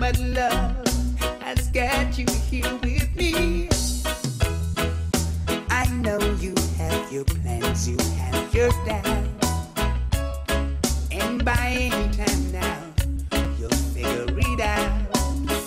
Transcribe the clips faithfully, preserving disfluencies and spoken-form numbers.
but love has got you here with me. I know you have your plans, you have your doubts, and by any time now you'll figure it out.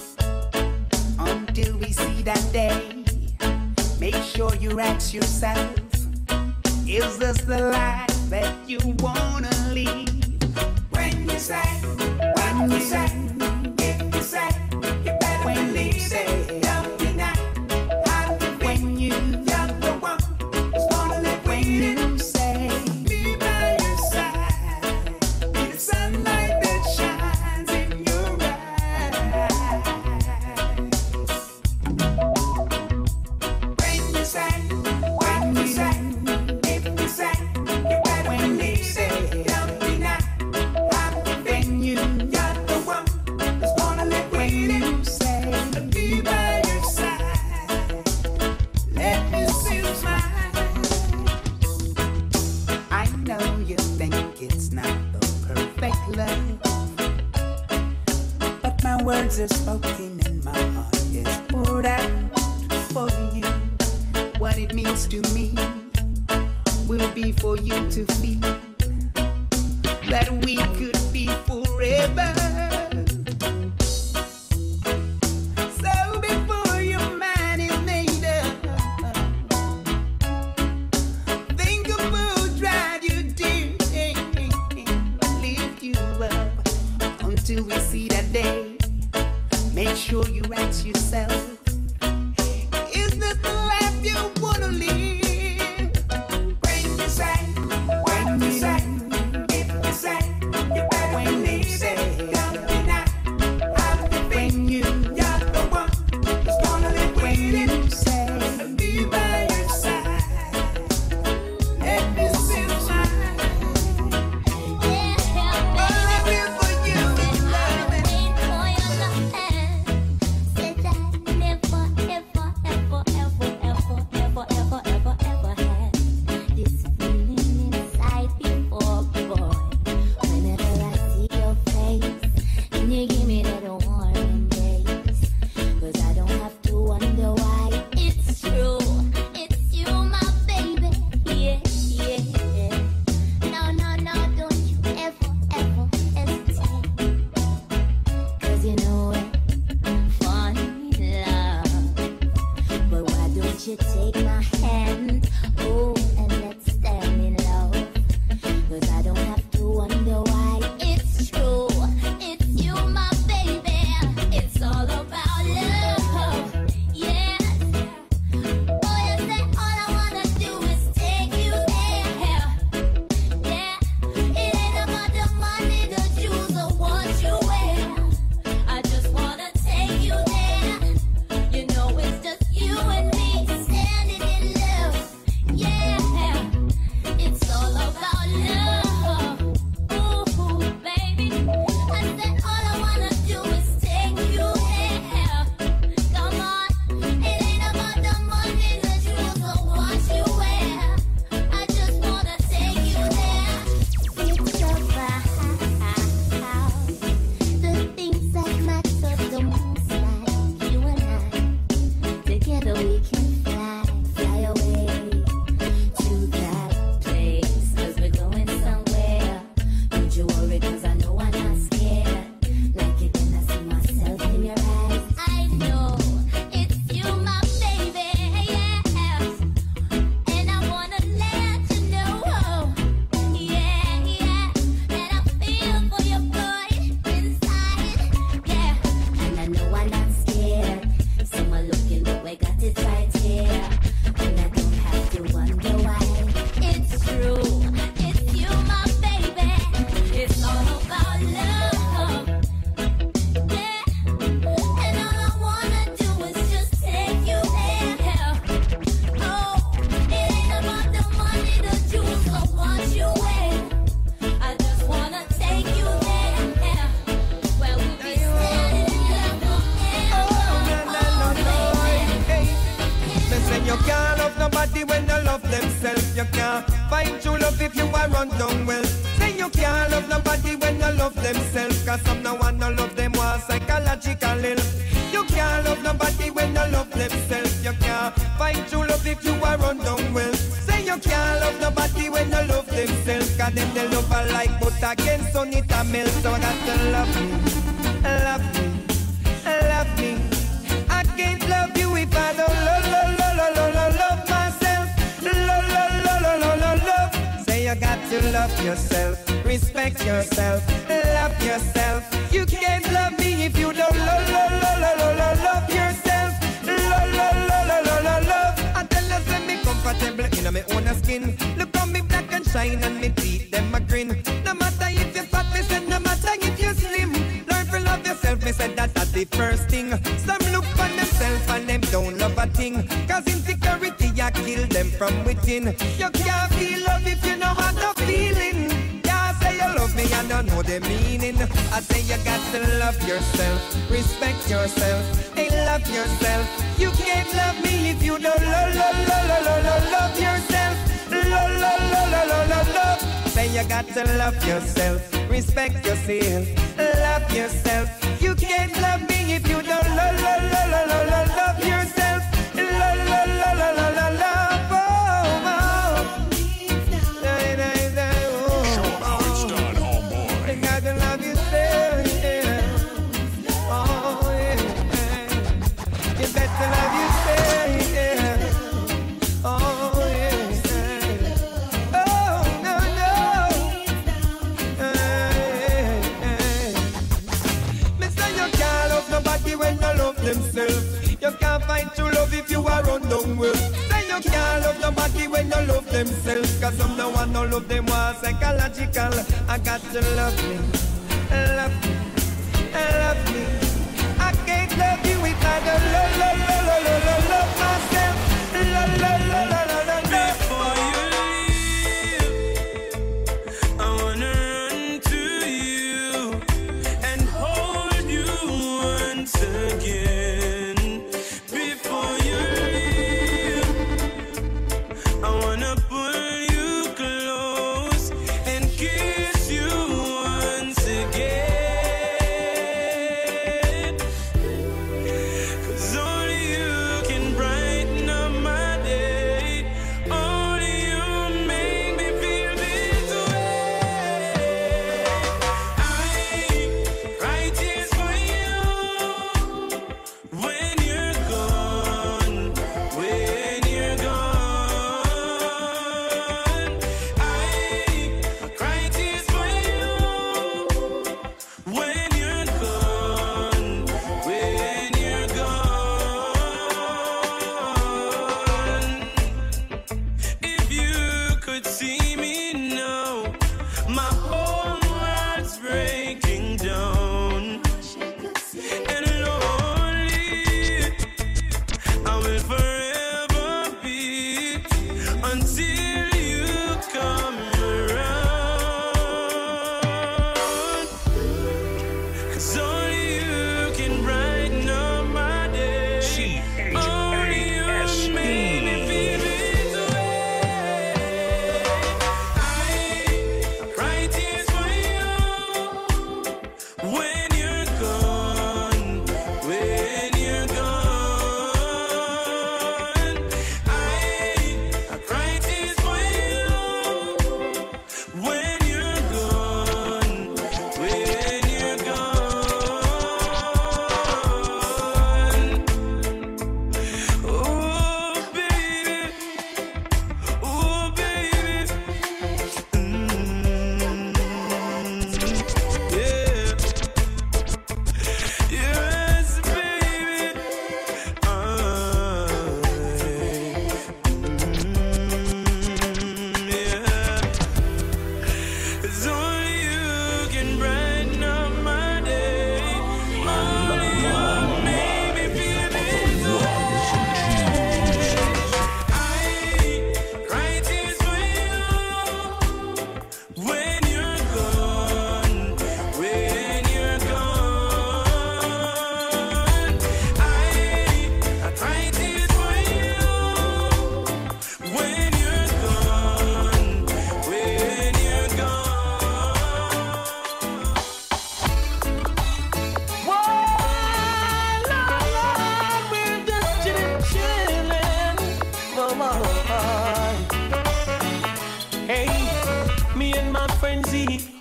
Until we see that day, make sure you ask yourself, is this the life that you wanna lead? When you say, when you say, if you say, you better when believe you say, it. Don't deny. When you, you're the one who's gonna live when you say, be by your side, be the sunlight that shines in your eyes. When you say, when you say, if you say, you better when believe it. Don't deny. When you, you're the one who's gonna live when you say, be by your side. Let me see you smile. I know you think it's not the perfect love, but my words are spoken and my heart is poured out for you. What it means to me will be for you to feel that we could be forever. So before your mind is made up, think of who tried you to lift you up. Until we see that day, make sure you ask yourself, is this the life you wanna live? When you say, when you say, if you say, you better when you say, don't deny. When you, you're the one who's gonna live when you say, be by your side. Let me see you smile. All I feel for you is love and you take my hand, oh, and let's stand in love. 'Cause I don't have to wonder why. It's true, it's you, my baby. It's all about love, yes. Oh, you say all I wanna do is take you there. Yeah, it ain't about the money, the jewels, or what you wear. I just wanna take you there. You know it's just you and me. Standing in love, yeah, it's all about love. Ooh, baby, I said all I wanna do is take you there. Come on, it ain't about the money, the jewels, or what you wear. I just wanna take you there. It's about the things that matter the most, like you and I. Together we can fly, fly away to that place. 'Cause we're going somewhere. Don't you worry, 'cause I know I'm not scared. Like it when I see myself in your eyes. I know it's you, my baby, yeah. And I wanna let you know, yeah, yeah, that I feel for your boy inside, yeah. And I know I'm not scared. Someone looking the way, got it right here. And I don't have to wonder why. It's true, it's you, my baby. It's all about love, yeah. And all I wanna do is just take you there. Oh, it ain't about the money, the jewels, or what you wear. I just wanna take you there, where we'll be standing in love forever. They say you can't love nobody when they love themselves. You can't find true love if you are run down well. Say you can't love nobody when they love themselves. 'Cause some no one no love them was psychology. psychological health. You can't love nobody when you love themselves. You can't find true love if you are run down well. Say you can't love nobody when you love themselves. Cause them they love a like but again so it a melt. So I got to love me, love me, love me. I can't love you if I don't love, love, love, love, love, love myself. Love, love, love, love, love, love, love. Say you got to love yourself, respect yourself, love yourself. You can't love me if you don't love, love, love, love, love, love yourself. Love, love, love, love, love, love, love. I tell you, say me comfortable in my own skin. Look how me black and shine and me teeth them a grin. No matter if you're fat, me say no matter if you're slim. Learn to love yourself, me said that that's the first thing. Some look for themselves and them don't love a thing. Cause insecurity ya kill them from within. You can't feel love if you know how to feeling. Yeah, say you love me, I don't know the meaning. I say you got to love yourself, respect yourself, hey, love yourself. You can't love me if you don't love, love, love, love, love, love yourself. Love, love, love, love, love, love, love. Say you got to love yourself, respect yourself, love yourself. You can't love me if you don't love, love, love, love, love, love, love yourself. Love, love, love, love, love, love, love. Oh, oh. Day, day, day, oh. Show how it's done, homeboy. You got to love yourself, yeah. Oh, yeah. You better love yourself, yeah. Oh, yeah. Oh, no, no. Hey, hey. Me say you can't love nobody when you love themselves. You can't find true love if you are run down well. Say you can't love nobody when you love themselves. Cause some no one no love them was psychological. I got to love me, love me, love me. I can't love you if I don't love, love, love, love, love, love myself. Love, love, love, love, love, love. Before you leave, I wanna run to you and hold you once again. Before you leave, I wanna pull you close and kiss you once again. 'Cause only you can brighten up my day. Only you make me feel this way. I write tears for you.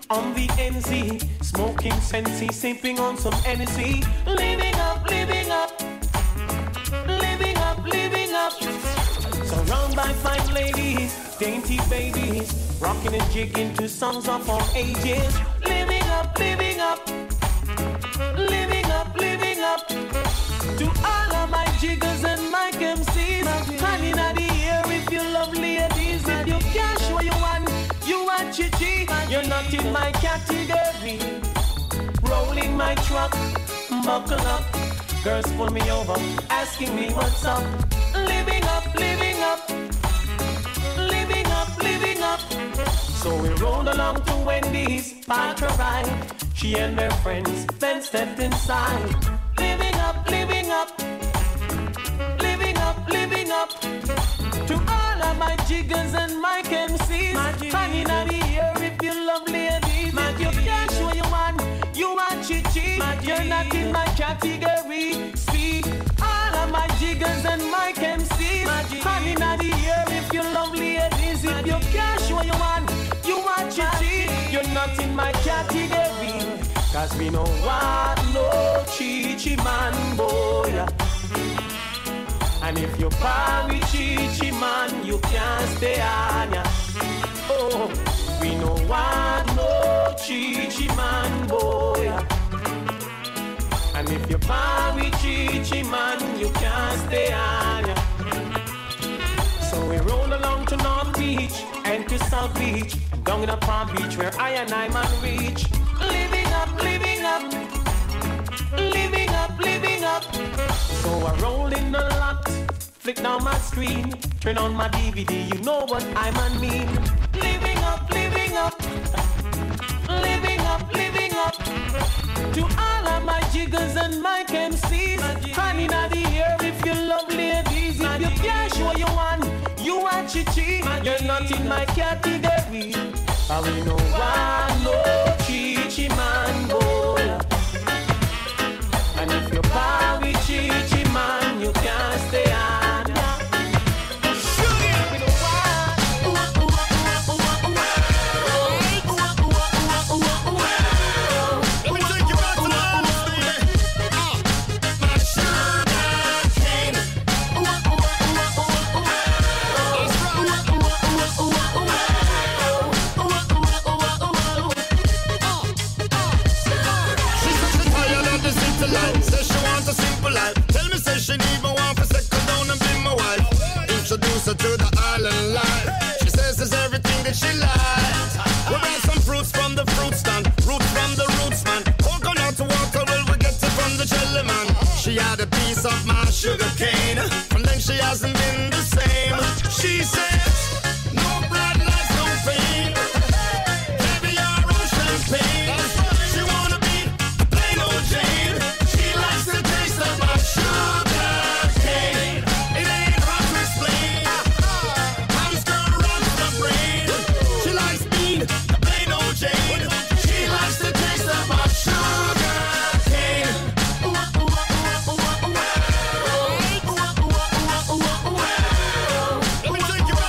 on the N Z, smoking Sensi, sipping on some Hennessy. Living up, living up, living up, living up. Surrounded by fine ladies, dainty babies, rocking and jigging to songs of all ages. Living up, living up, living up, living up. To all of my jiggers and my M Cs, honey, in the air if you love ladies. If you can't show you one, you are chichi. You're not in my category. Rolling my truck, buckle up. Girls pull me over, asking me what's up. Living up, living up, living up, living up. So we rolled along to Wendy's, parked her ride. She and her friends then stepped inside. Living up, living up, living up, living up. To all of my jiggers and my M Cs, honey, in the air if you love ladies. If you can't show you one, you are chichi. You're not in my category. See, all of my jiggers and my M Cs, honey, in the air if you love ladies. If you can't show you one, you are chichi. You're not in my category. Cause we know what no chichi man boy. And if you party chichi man, you can't stay on ya. Oh, we know what no chichi man boy. And if you party chichi man, you can't stay on ya. So we roll along to North Beach and to South Beach, and down in a Palm Beach where I and I man reach. Living up, living up, living up, living up. So I roll in the lot, flick down my screen, turn on my D V D, you know what I man mean. Living up, living up, living up, living up. To all of my jiggers and my M Cs, honey, in the air if you love ladies. If you can't show you one, you are chichi. You're not in my category. I will know why no chichi man boy. And if you buy with chichi man, you can't stay on. Tell me, say she need me one for second down and be my wife. Introduce her to the island life. She says it's everything that she likes. We buy some fruits from the fruit stand, roots from the roots man. Coconut water, well we get it from the jelly man. She had a piece of my sugar cane. From then she hasn't been the same. She says no blood, lies, no pain. Caviar or champagne. She wanna be plain old Jane. She likes the taste of my sugar cane. It ain't hard to explain. How this girl runs the brain. She likes being plain old Jane. She likes the taste of my sugar cane. Let me take you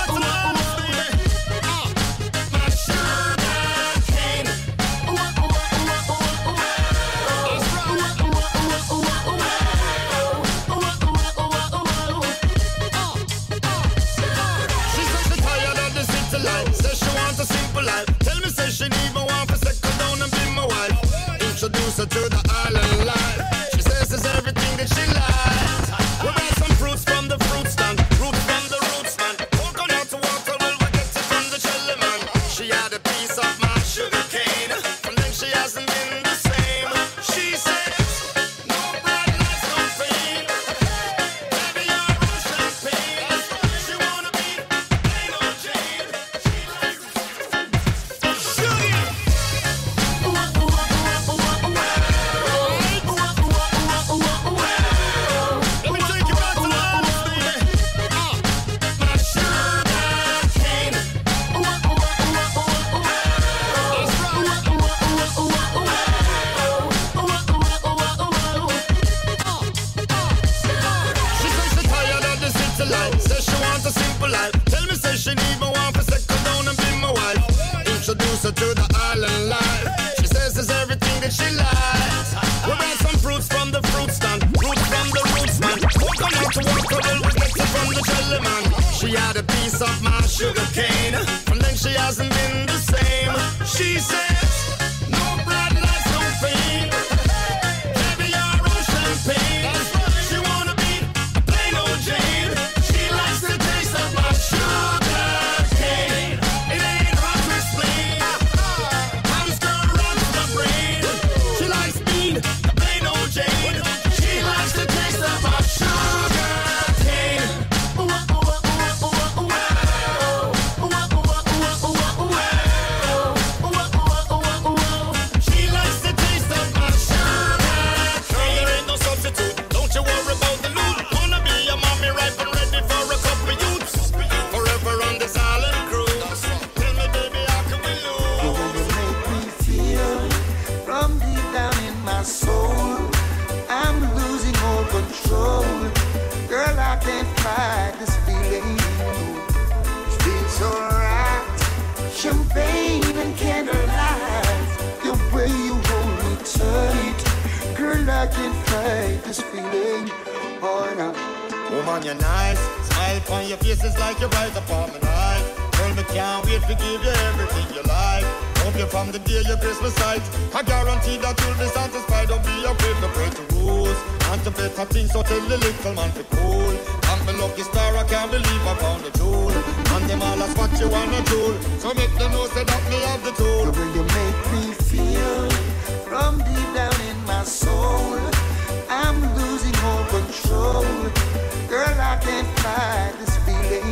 I can't fight this feeling. Oh, no. Woman, you're nice. Smile on your face is like you're right upon my night. Girl, me can't wait to give you everything you like. Hope you from the day your Christmas sight. I guarantee that you'll be satisfied. Don't be afraid to break the rules. And to better things, so tell the little man to cool. I'm the lucky star, I can't believe I found the jewel. And them all ask what you wanna do. So make them know say that me have the tool. The way you make me feel from deep down in my soul, I'm losing all control. Girl, I can't fight this feeling.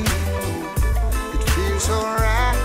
It feels alright.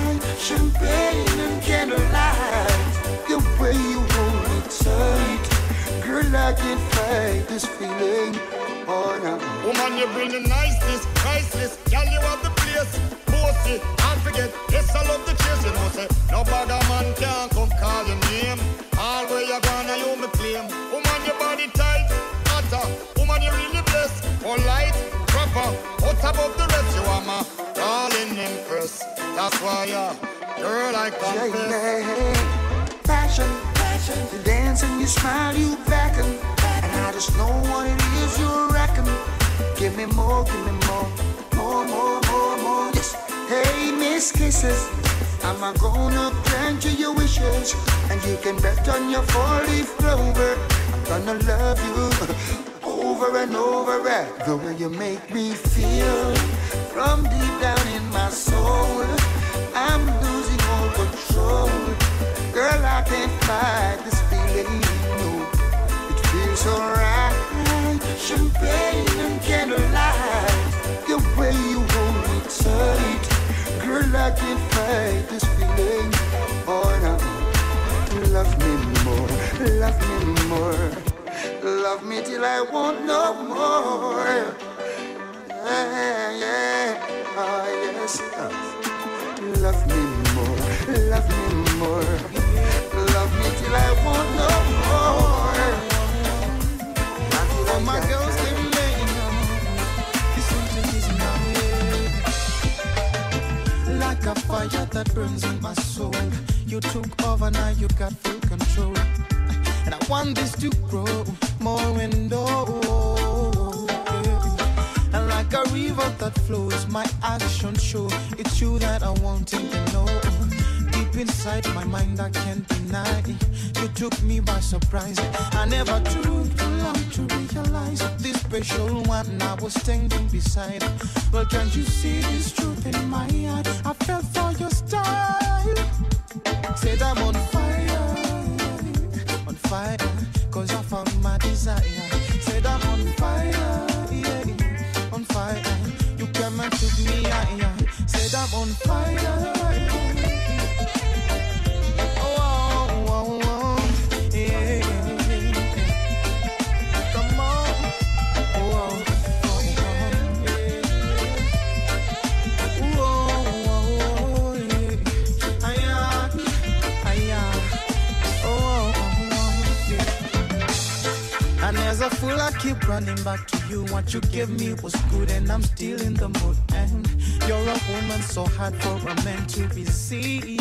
Champagne and candlelight. The way you hold me tight. Girl, I can't fight this feeling. Oh, no. Woman, you bring the niceness, priceless. Girl, you have the place. Bossy, can't forget. Yes, I love the chase. You know, say, no bugger man can't come call your name. All where you gonna, you me claim. Woman, your body tight, hotter. Woman, you really blessed. Polite, proper, out above the rest. You are my darling empress. That's why, yeah, girl, I confess. Yeah, passion, passion. You dance and you smile, you beckon. And I just know what it is you reckon. Give me more, give me more. More, more, more, more. Yes. Hey, Miss Kisses, I'm gonna grant you your wishes. And you can bet on your four-leaf clover. I'm gonna love you over and over. The way you make me feel from deep down in my soul, I'm losing all control. Girl, I can't fight this feeling, no. It feels alright. Champagne and candlelight. The way you hold me tight. Girl, I can't fight this feeling. Oh, no. Love me more, love me more. Love me till I want no more. Yeah, yeah, oh yes. Love me more, love me more. Love me till I want no more. Oh my girls, they laying on. This is now, like a fire that burns in my soul. You took over, now you got full control. And I want this to grow more and more. And like a river that flows, my actions show it's you that I want to know. Deep inside my mind, I can't deny. You took me by surprise. I never took too long to realize this special one I was standing beside. Well, can't you see this truth in my heart? I fell for your style. Said I'm on fire, on fire, cause I found my desire. Said I'm on fire, yeah, on fire. You came and took me higher. Said I'm on fire. Oh, oh, oh, oh, yeah. Come on. Oh, oh, oh, oh, yeah. Oh, oh, oh, yeah. Aya, aya. Oh, oh, oh, yeah. And as a fool, I keep running back to you. What you gave me was good, and I'm still in the mood. And you're a woman so hard for a man to resist.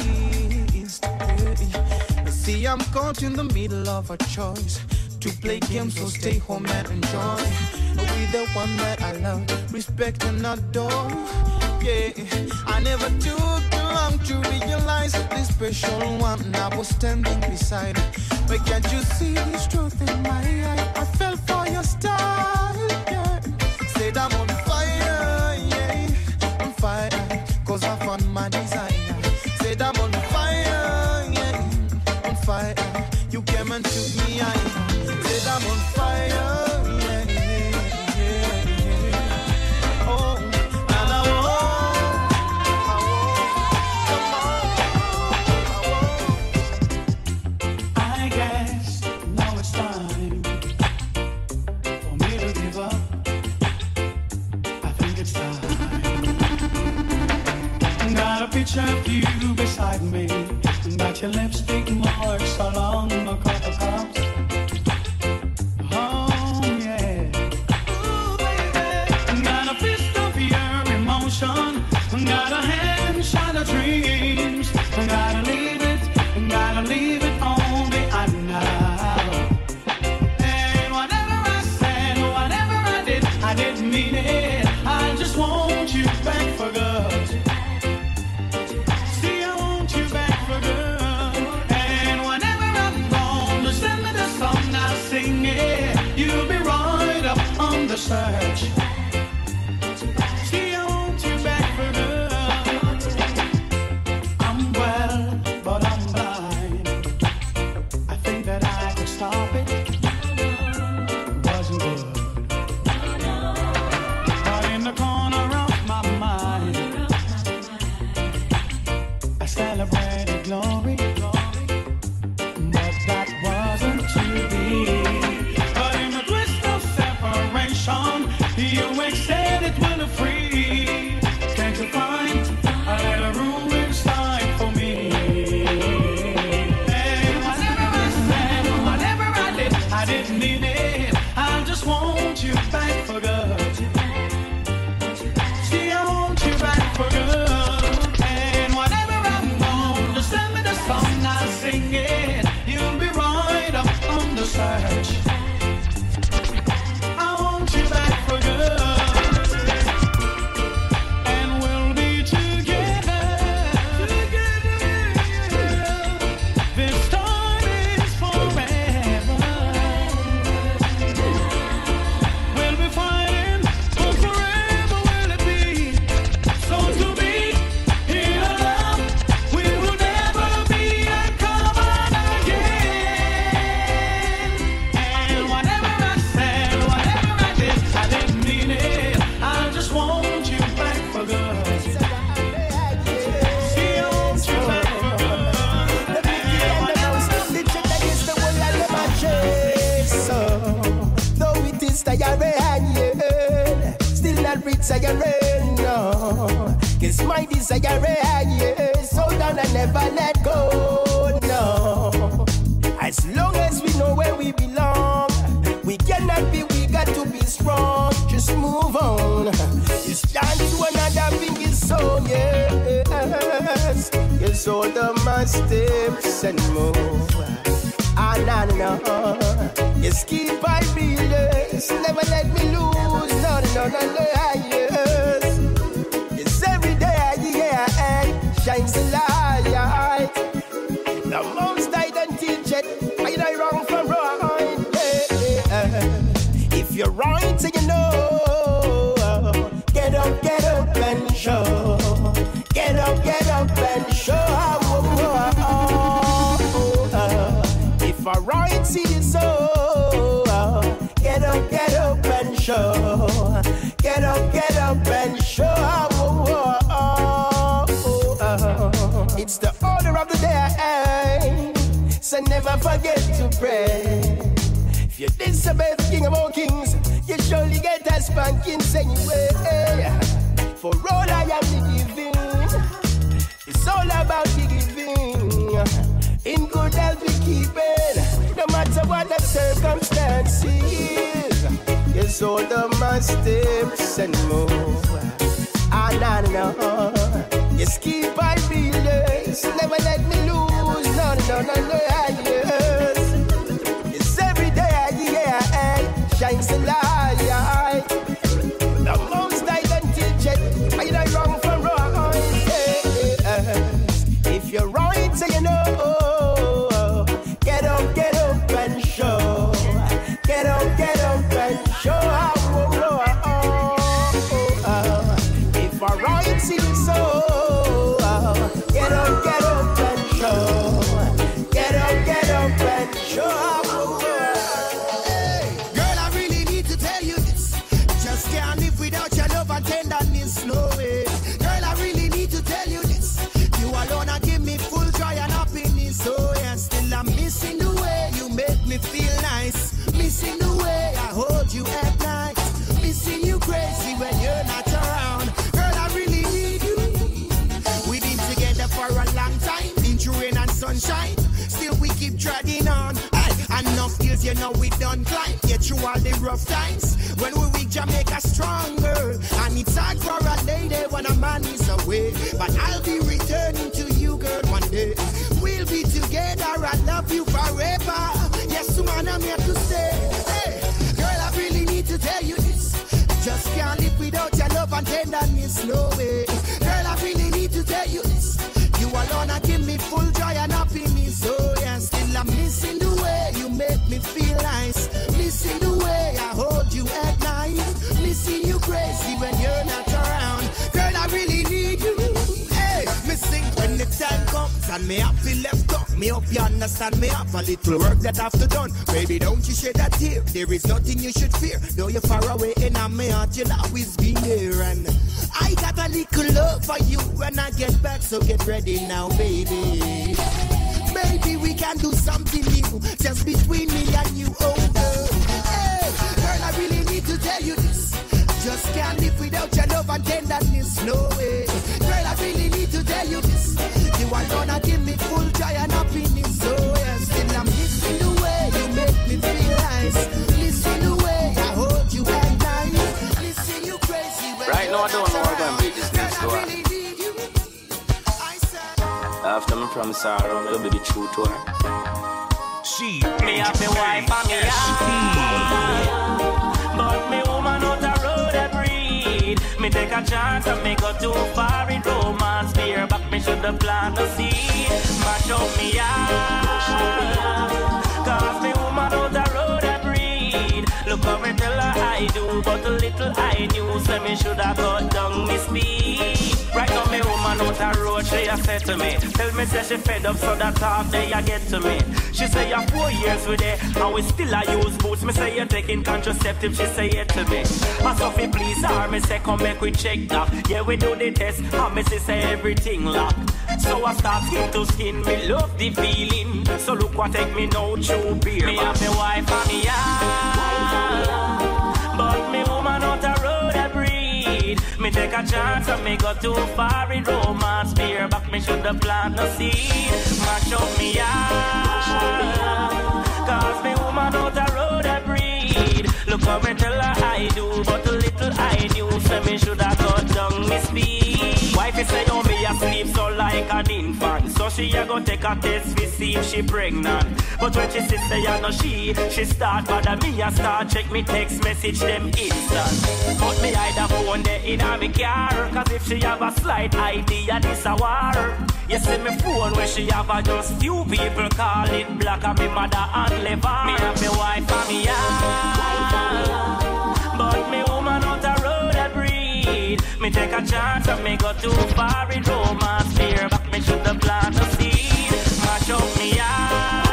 See, I'm caught in the middle of a choice to play games, so stay home and enjoy. With the one that I love, respect and adore. Yeah, I never took too long to realize this special one I was standing beside. But can't you see this truth in my eye? I fell for your style, yeah. Said I'm on fire, yeah, on fire, cause I found my desire. Said I'm on fire, yeah, on fire. You came and took me high. Said I'm on fire, yeah, yeah, yeah, yeah. Oh, and I won't, I won't, come on, I won't. I guess now it's time for me to give up. I think it's time. Got a picture of you beside me. Got your lipstick marks along my coffee cups. Oh yeah. Ooh, baby. Got a fist of your emotion. Got a hand shot of dreams. Gotta leave it, gotta leave it all behind now. I didn't mean it. I just want you back for good. See, I want you back for good. And whenever I'm gone, just send me the song, I'll sing it. You'll be right up on the search. See, I want you back for good. I'm well, but I'm blind. I think that I could stop it. Wasn't good. But in the corner of my mind, I celebrated glory, but that wasn't to be. But in the twist of separation, you said it will free. Can't you find a little room inside for me? And whatever I said, whatever I did, I didn't mean it. I just want you back for good. See, I want you back for good. And whatever I'm gone, just send me the song, I'll sing it. You'll be right up on the search. I want you back for good. Desire, no, it's my desire, yes, so down and never let go, no. As long as we know where we belong, we cannot be, we got to be strong, just move on. It's time to another thing is so, yes, yes, all the my steps and move. Ah, no, no, no, yes, keep my feelings, never let me lose, no, no, no, no, yes, yes, every day, yeah, shines the light, the most I don't teach it, I know wrong from right, yeah. If you're right, so you know, get up, get up and show, get up, get up and show, oh, oh, oh, oh. If I right, see you so, get up, get up and show, get up, get up and show, oh, oh, oh, oh. It's the order of the day, so never forget to pray. If you disobey the King of all kings, you surely get a spanking anyway. For all I am the giving, it's all about the giving. In good health we keep it, no matter what the circumstances. Yes, all the my steps and move. Ah, no, no, no. Yes, keep my feelings, never let me lose. No, no, no, no, yes. Yes, every day, yeah, shines the light. The most I don't teach it, I know wrong from right. Yeah. If you're right, so you know. Get up, get up and show. Get up, get up and show. Oh, oh, oh, oh, oh. If I right, see you so. Get up, get up and show. Get up, get up and show. Oh, oh. Hey, girl, I really need to tell you this. Just can't live without your love and tenderness, no way. Girl, I really need to tell you this. You alone are give me full joy and happiness, oh yeah. Still I'm missing the way you make me feel nice. Missing the way I hold you at night. Missing you crazy when you're not around. Girl, I really need you. We've been together for a long time. Been through rain and sunshine. Still we keep treading on. Hey, enough years, you know we done climb. Get through all the rough times. When we weak, Jamaica stronger. And it's hard for a lady when a man is away. But I'll be returning to you, girl, one day. We'll be together, I love you forever. Yes, man, I'm here to stay. Hey, girl, I really need to tell you this. tenderness, no way. Girl, I really need to tell you this. You alone, I give me full joy and happiness. Oh yeah, still I'm missing the way you make me feel nice. Missing the way I hold you at night. Missing you crazy when you're not around. Girl, I really need you. Hey, missing when the time comes and me have to left up. Me hope you understand me have a little work that I've to done. Baby, don't you shed a tear. There is nothing you should fear. Though you're far away in my heart, you'll always be there. And I got a little love for you when I get back, so get ready now, baby. Baby, we can do something new, just between me and you, oh girl. Hey, girl, I really need to tell you this. Just can't live without your love and tenderness, no way. Girl, I really need to tell you this. You are gonna give me full joy and happiness, oh yeah. Still I'm missing the way you make me feel nice. Listen the way I hold you at night. Listen you crazy when right now I don't know what I'm going to do this next door. After me promise her, I'm going to be true to her. She me have me wife and me husband, but me woman out the road a breed. Me take a chance and me go too far in romance. Fear back me should have planted the seed. Mash up me yard, cause me woman out the road a breed. Look how me tell her I do, but a little I knew, so me should have cut down me speed. Right now me woman out the road, she a said to me, tell me say she fed up, so that talk they a get to me. She say you're four years with it, and we still a use boots. Me say you're taking contraceptive, she say it to me. I Sophie please her, me say come make we check that. Yeah we do the test, and me say everything lock. So I start skin to skin, me love the feeling. So look what take me now to beer. Me have me wife and me yard, but me woman out the road a breed. Me take a chance and me go too far in romance. Fear back me should have planted no seed. Mash up me yard, cause me woman out the road a breed. Look how me tell her I do, but a little I knew, so me should have cut down me speed. Wifey say oh me asleep so like an infant, so she a go take a test to see if she pregnant. But when she say say I know she, she start bother me a start check me text message them instant. But me hide the phone there in a me car, cause if she have a slight idea this a war. You see me phone where she have a just few people call it black and me mother and liver. Me have me wife and me yard, but me woman out the road a breed. Me take a chance and me go too far in romance. Fear back me should have planted a seed. Mash up me yard,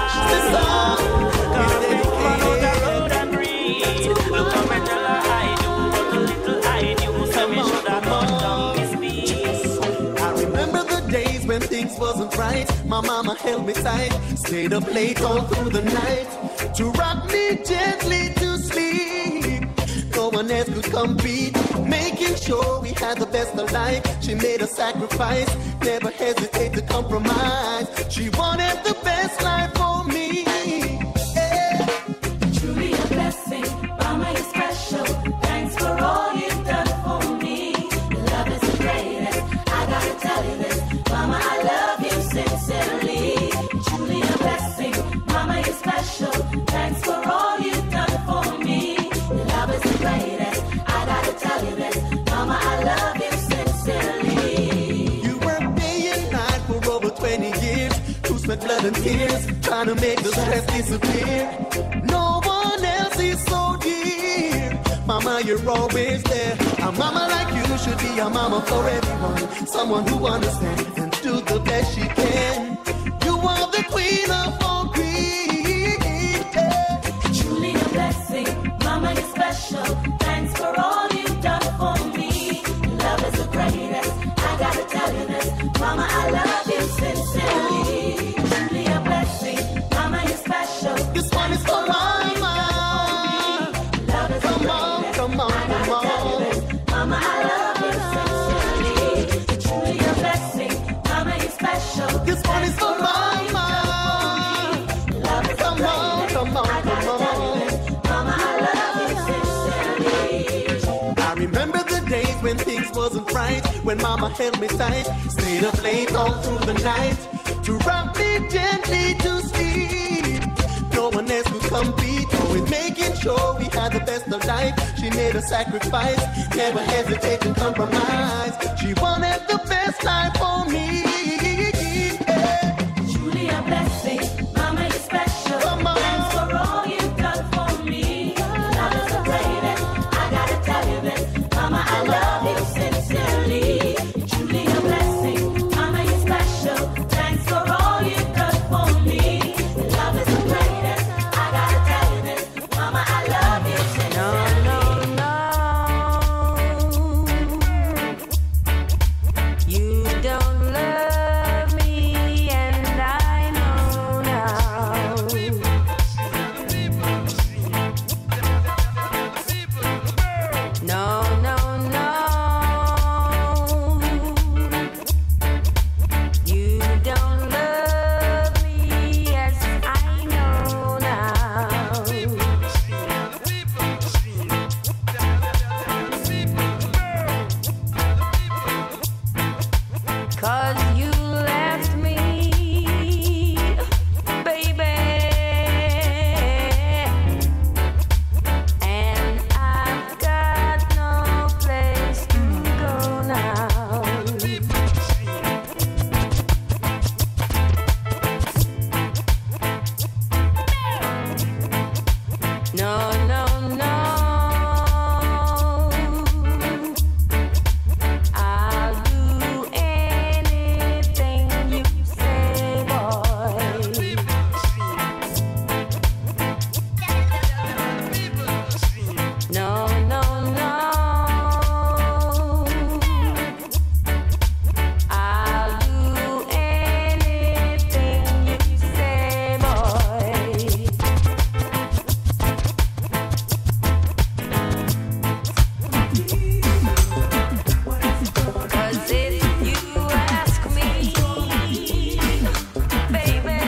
cause me woman out the road a breed. Look how me tell her I do, but a little I knew, so me should have cut down this speed. I remember the days when things wasn't right. My mama held me tight, stayed up late all through the night to rock me gently to sleep. No one else could compete, making sure we had the best of life. She made a sacrifice, never hesitate to compromise. She wanted the best life for me. Yeah. Truly a blessing, Mama, you're special. Thanks for all you've done for me. Your love is the greatest. I gotta tell you this, Mama, I love you sincerely. Truly a blessing, Mama, you're special. Thanks for all you've done for me. Your love is the greatest. I gotta tell you this, Mama, I love you sincerely. You worked day and night for over twenty years, to sweat, blood and tears, trying to make the stress disappear. No one else is so dear. Mama, you're always there. A mama like you should be a mama for everyone. Someone who understands and do the best she can. You are the queen of all queens. Yeah. Truly a blessing, Mama, you're special. Thanks for all you've done for me. Your love is the greatest. I gotta tell you this, Mama, I love you sincerely. Truly a blessing, Mama, you're special. This one is for Mama. Love is Come on, come on, come on. Mama, I love you sincerely. Truly a blessing, Mama, you're special. This one is for Mama. Love is Come on, come on, come on. Mama, I love you sincerely. I remember the days when things wasn't right, when Mama held me tight, stayed up late all through the night to rock me gently to sleep. No no one else could compete. Always making sure we had the best of life. She made a sacrifice, never hesitate to compromise. She wanted the best life for me. Yeah. Truly a blessing, Mama, you're special. Thanks for all you've done for me. Love is the greatest. I gotta tell you this, Mama, I love you sincerely. Truly a blessing, Mama, you're special. Thanks for all you've done for me. Love is the greatest. I gotta tell you this, Mama, I love you sincerely. You don't love me, and I know now. No, no, no. You don't love me, yes, I know now. 'Cause you left me, baby, and I've got no place to go now. No, no, no. I'll do anything you say, boy. No, no, no. I'll do anything you say, boy. 'Cause if you ask me, baby.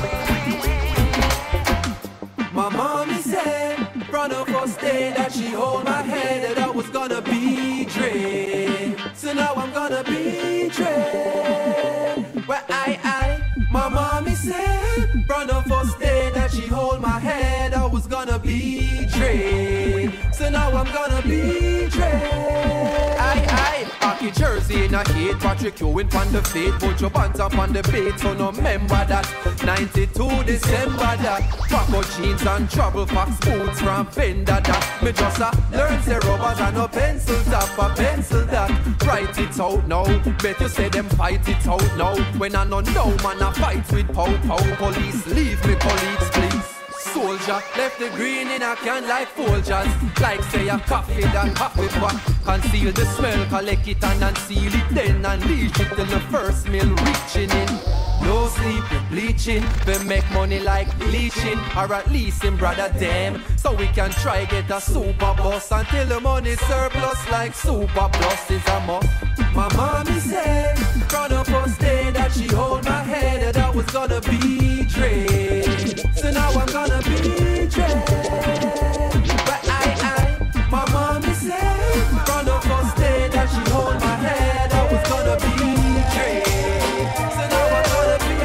My mommy said, from the first day that she hold my hand, that I was gonna be dread. So now I'm gonna be dread. Well, I, I, my mommy said, from the first day that she hold my hand, I was gonna be dread. So now I'm gonna be dread. I, I, Aki Jersey in a hate, Patrick Ewing on the fate, put your pants up on the bait, so no remember that. ninety-two December that. Paco jeans and trouble fox boots from Fender that. Me just a learn say rubbers and no pencil top, a pencil that. Write it out now, bet you say them fight it out now. When I no know man I fight with pow pow. Police leave me colleagues please. Soldier left the green in a can like Folgers. Like say a coffee that coffee pot. Conceal the smell, collect it and unseal it then unleash it till the first meal reaching in. No sleep, you're bleaching. We make money like leeching, or at least in brother them. So we can try get a super bus until the money surplus like super plus is a must. My mommy said from the first day that she hold my head that I was gonna be dread. So now I'm gonna be dread. But I, I, my mommy said from the first day that she hold my head I was gonna be dread. So now I'm gonna be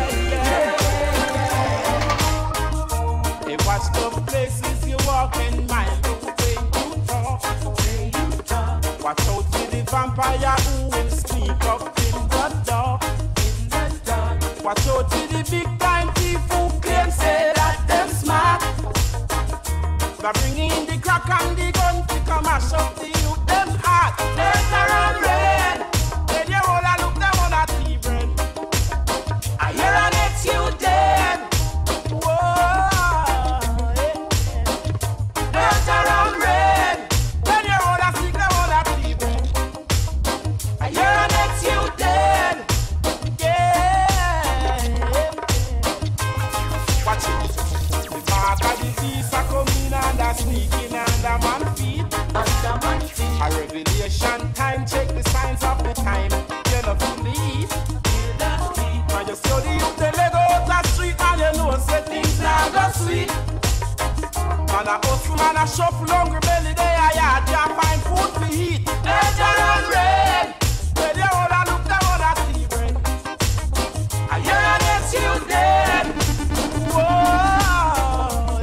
dread. Hey, watch the places you walk in, mind the way you talk, the way you talk. Watch out for the vampire who will sneak up in the dark, in the dark. Watch out for the big time thief who claim say that them smart. They're bringing in the crack and the gun to come mash up the youth them heart. Later on red, when you all a look them on a tea bread. I hear an ex you dead. Whoa, yeah. Later on red, when you all a sick them on a tea bread. I hear an ex you dead. Yeah. Watch it. The mark of disease are coming and a sneaking under man feet. Under man feet. A revelation time, check the signs of the time. You know to leave. Now you see the youth they leg out the street and you know say things now go sweet. And a hustle man a shuffle hungry belly they a yard can't find food to eat. Danger and red. Where they all a look down on a tea bread. I hear an ex you dead. Whoa.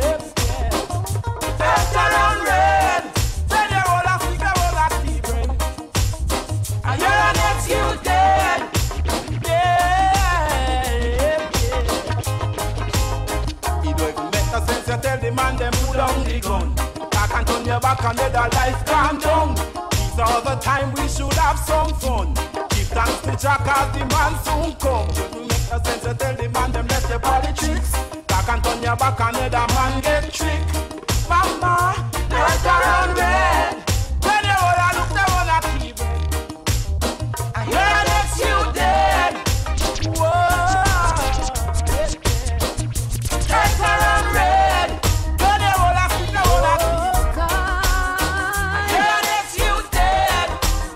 back another life gone down. These are the time we should have some fun. Give thanks to Jah cause the man soon come. You make no sense to tell the man them let your body tricks. Back and turn your back another man get trick. Mama, let her run red. When you wanna look the one at T V, I hear that you dead. Whoa, let her run red. When you wanna see the one at T V, I hear that you dead.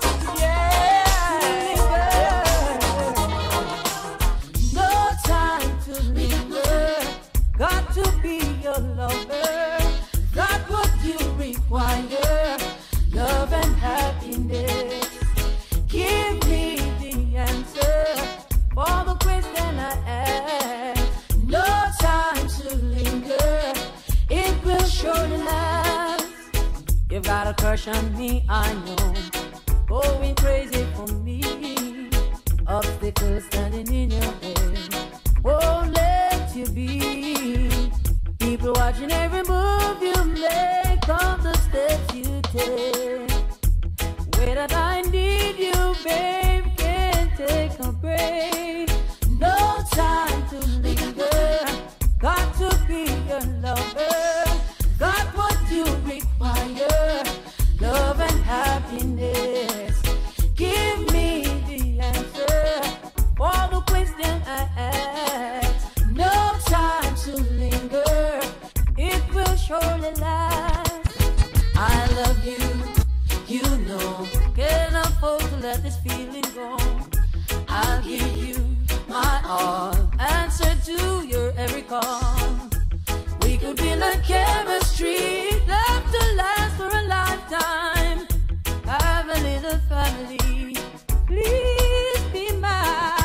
Yeah, no time to linger. Got to be your lover. Got what you require. Love and happiness. Give me the answer for the question I ask. No time to linger. It will surely last. You've got a crush on me, I know. Going crazy for me. Obstacles standing in your way. Won't let you be. People watching every move you make, all the steps you take. Wait that I need you, babe, can't take a break. No time to linger, got to be your lover. Got what you require, love and happiness. Give me the answer for the question I ask. No time to linger, it will surely last. I love you, you know, can't afford to let this feeling go. I'll give you my all, answer to your every call. We could build a chemistry, love to last for a lifetime. Have a little family, please be mine.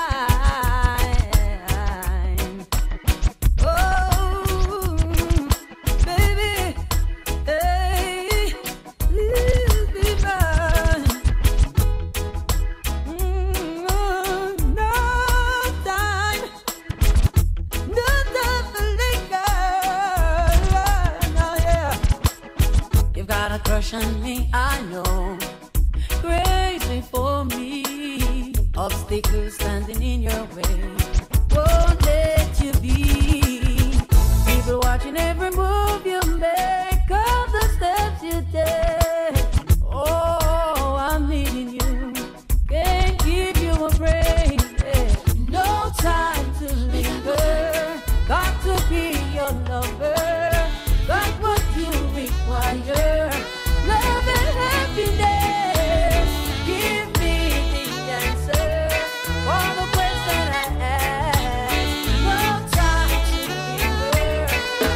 Oh, baby, hey, please be mine. Mm, oh, no time, no time to linger. No, yeah. You've got a crush on me, I know. Crazy for me. Obstacles standing in your way. Won't let you be. People watching every move you make, all the steps you take. Oh, I'm needing you. Can't give you a break. Yeah. No time to linger. Got to be your lover. Got what you require. Love and happiness. Give me the answer for the question I ask. No time to linger.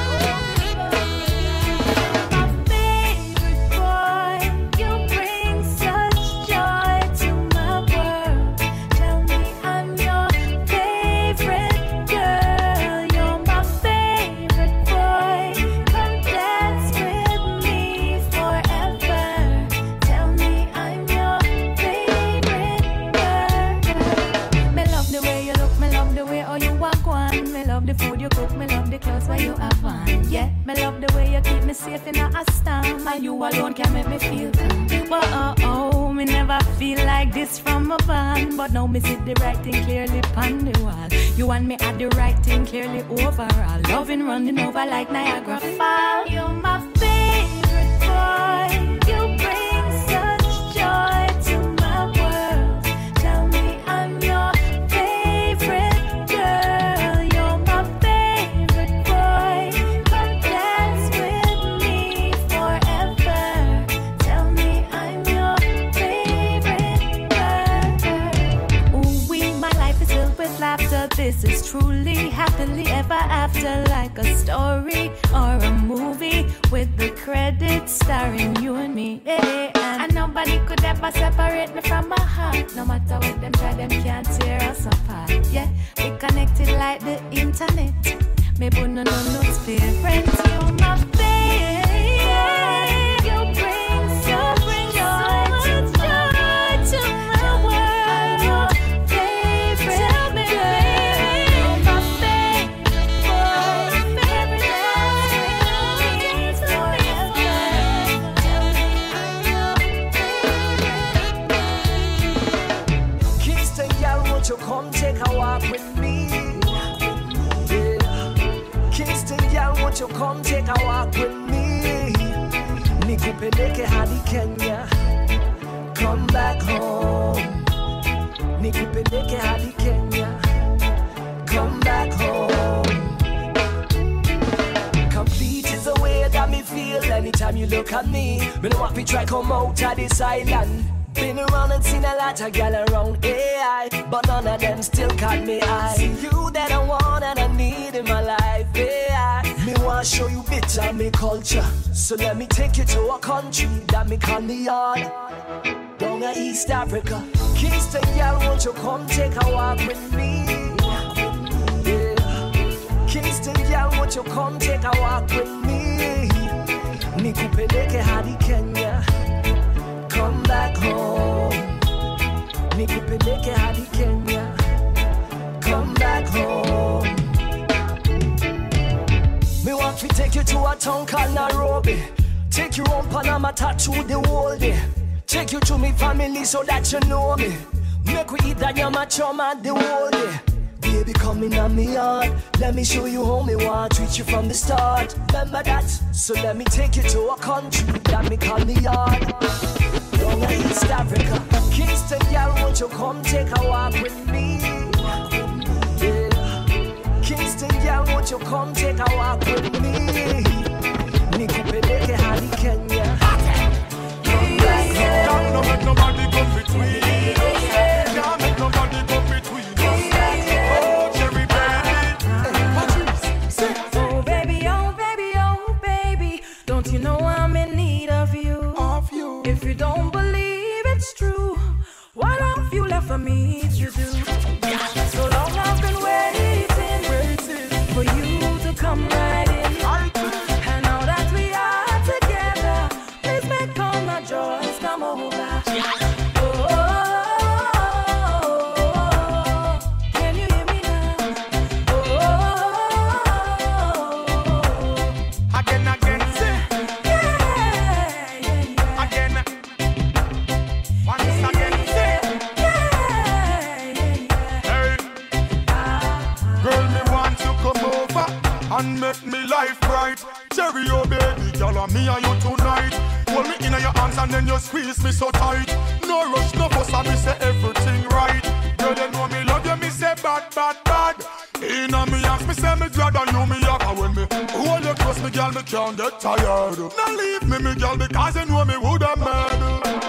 My favorite boy, you bring such joy to my world. Tell me I'm your favorite girl. You're my favorite boy. Come dance with me forever. Tell me I'm your favorite girl. Me love the way you look, me love the way how you walk on. Me love the food you cook, me love the clothes where you have on. Yeah, me love the way you keep me safe in a storm. And you alone can make me feel calm. But oh oh, me never feel like this from a band. But now me see the right thing clearly on the wall. You and me at the right thing clearly overall. Loving running over like Niagara Falls. You're my favorite boy. You bring such joy to my world. Tell me I'm your favorite girl. You're my favorite boy. Come dance with me forever. Tell me I'm your favorite girl. Ooh, we, my life is filled with laughter. This is truly happily ever after, like a story or a movie with the credits starring you and me. Yeah, and nobody could ever separate me from my heart. No matter what them try, them can't tear us apart. Yeah, we connected like the internet. Maybe no no no's favorite. You're my favorite. You bring so bring joy to joy to my world. Favorite. Tell me, baby, you're my favorite boy. Favorite girl. Tell me Nikupeleke hadi Kenya, come back home. Nikupeleke hadi Kenya, come back home. Complete is the way that me feel anytime you look at me. Me know what we try come out of this island. Been around and seen a lot of gal around A I, but none of them still caught me eye. See you that I want and I need in my life, A I. Me want to show you bits of me culture, so let me take you to a country that me call the yard. Down in East Africa, Kingston, gal, won't you come take a walk with me? Yeah. Kingston, gal, won't you come take a walk with me? Nikupeleke hadi Kenya, come back home. Nikupeleke hadi Kenya, come back home. Me want to take you to a town called Nairobi. Take you on Panama tattoo the whole day. Take you to me family so that you know me. Make we eat that yama choma the whole day. Baby, come in on me yard. Let me show you how me want treat you from the start. Remember that? So let me take you to a country that me call the yard. Down in East Africa, Kingston, girl, won't you come take a walk with me? Yeah. Kingston, girl, won't you come take a walk with me? Nikupeleke hadi Kenya. Come back home. Don't make nobody come between. Can't make nobody come between. Oh, Cherry baby. Oh baby, oh baby, oh baby, don't you know I'm in need of you? Of you. If you don't believe it's true, what have you left for me to do? So long I've been waiting, waiting for you to come right in. And now that we are together, please make all my joys come over. And make me life bright. Cherry, oh baby, girl, and me and you tonight. Hold me in your arms and then you squeeze me so tight. No rush, no fuss, and me say everything right. Girl, you know me love you, me say bad, bad, bad. In a me arms, me say me glad and you me up. And when me hold you close, me girl, me can't get tired. Now leave me, me girl, because you know me would have mad.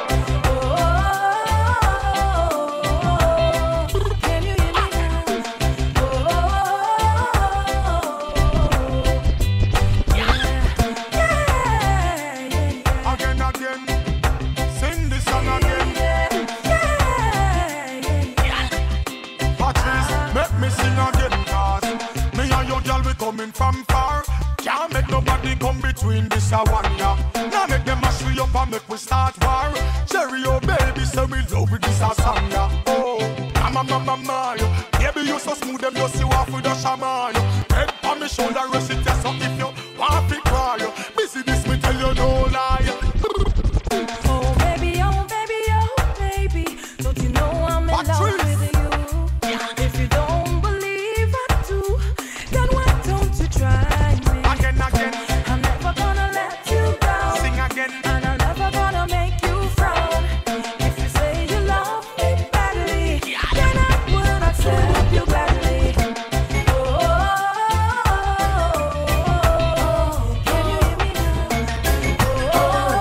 Coming from far, can't make nobody come between this and one, yeah. Now make them mash we up and make we start war. Cherry, oh baby, say we love with this a song, yeah. Oh, mama, mama, mama, baby, you so smooth, them just see off with a shaman. Head on me shoulder, rest it, yes, so if you want to cry, busy this, me tell you no lie. Oh baby, oh baby, oh baby, don't you know I'm in love with you? If you don't believe I do, then why don't you try me? Again, again. I'm never gonna let you down. Sing again. And I'm never gonna make you frown. If you say you love me badly, then I will accept you gladly. Oh, oh, oh, oh, can you hear me now?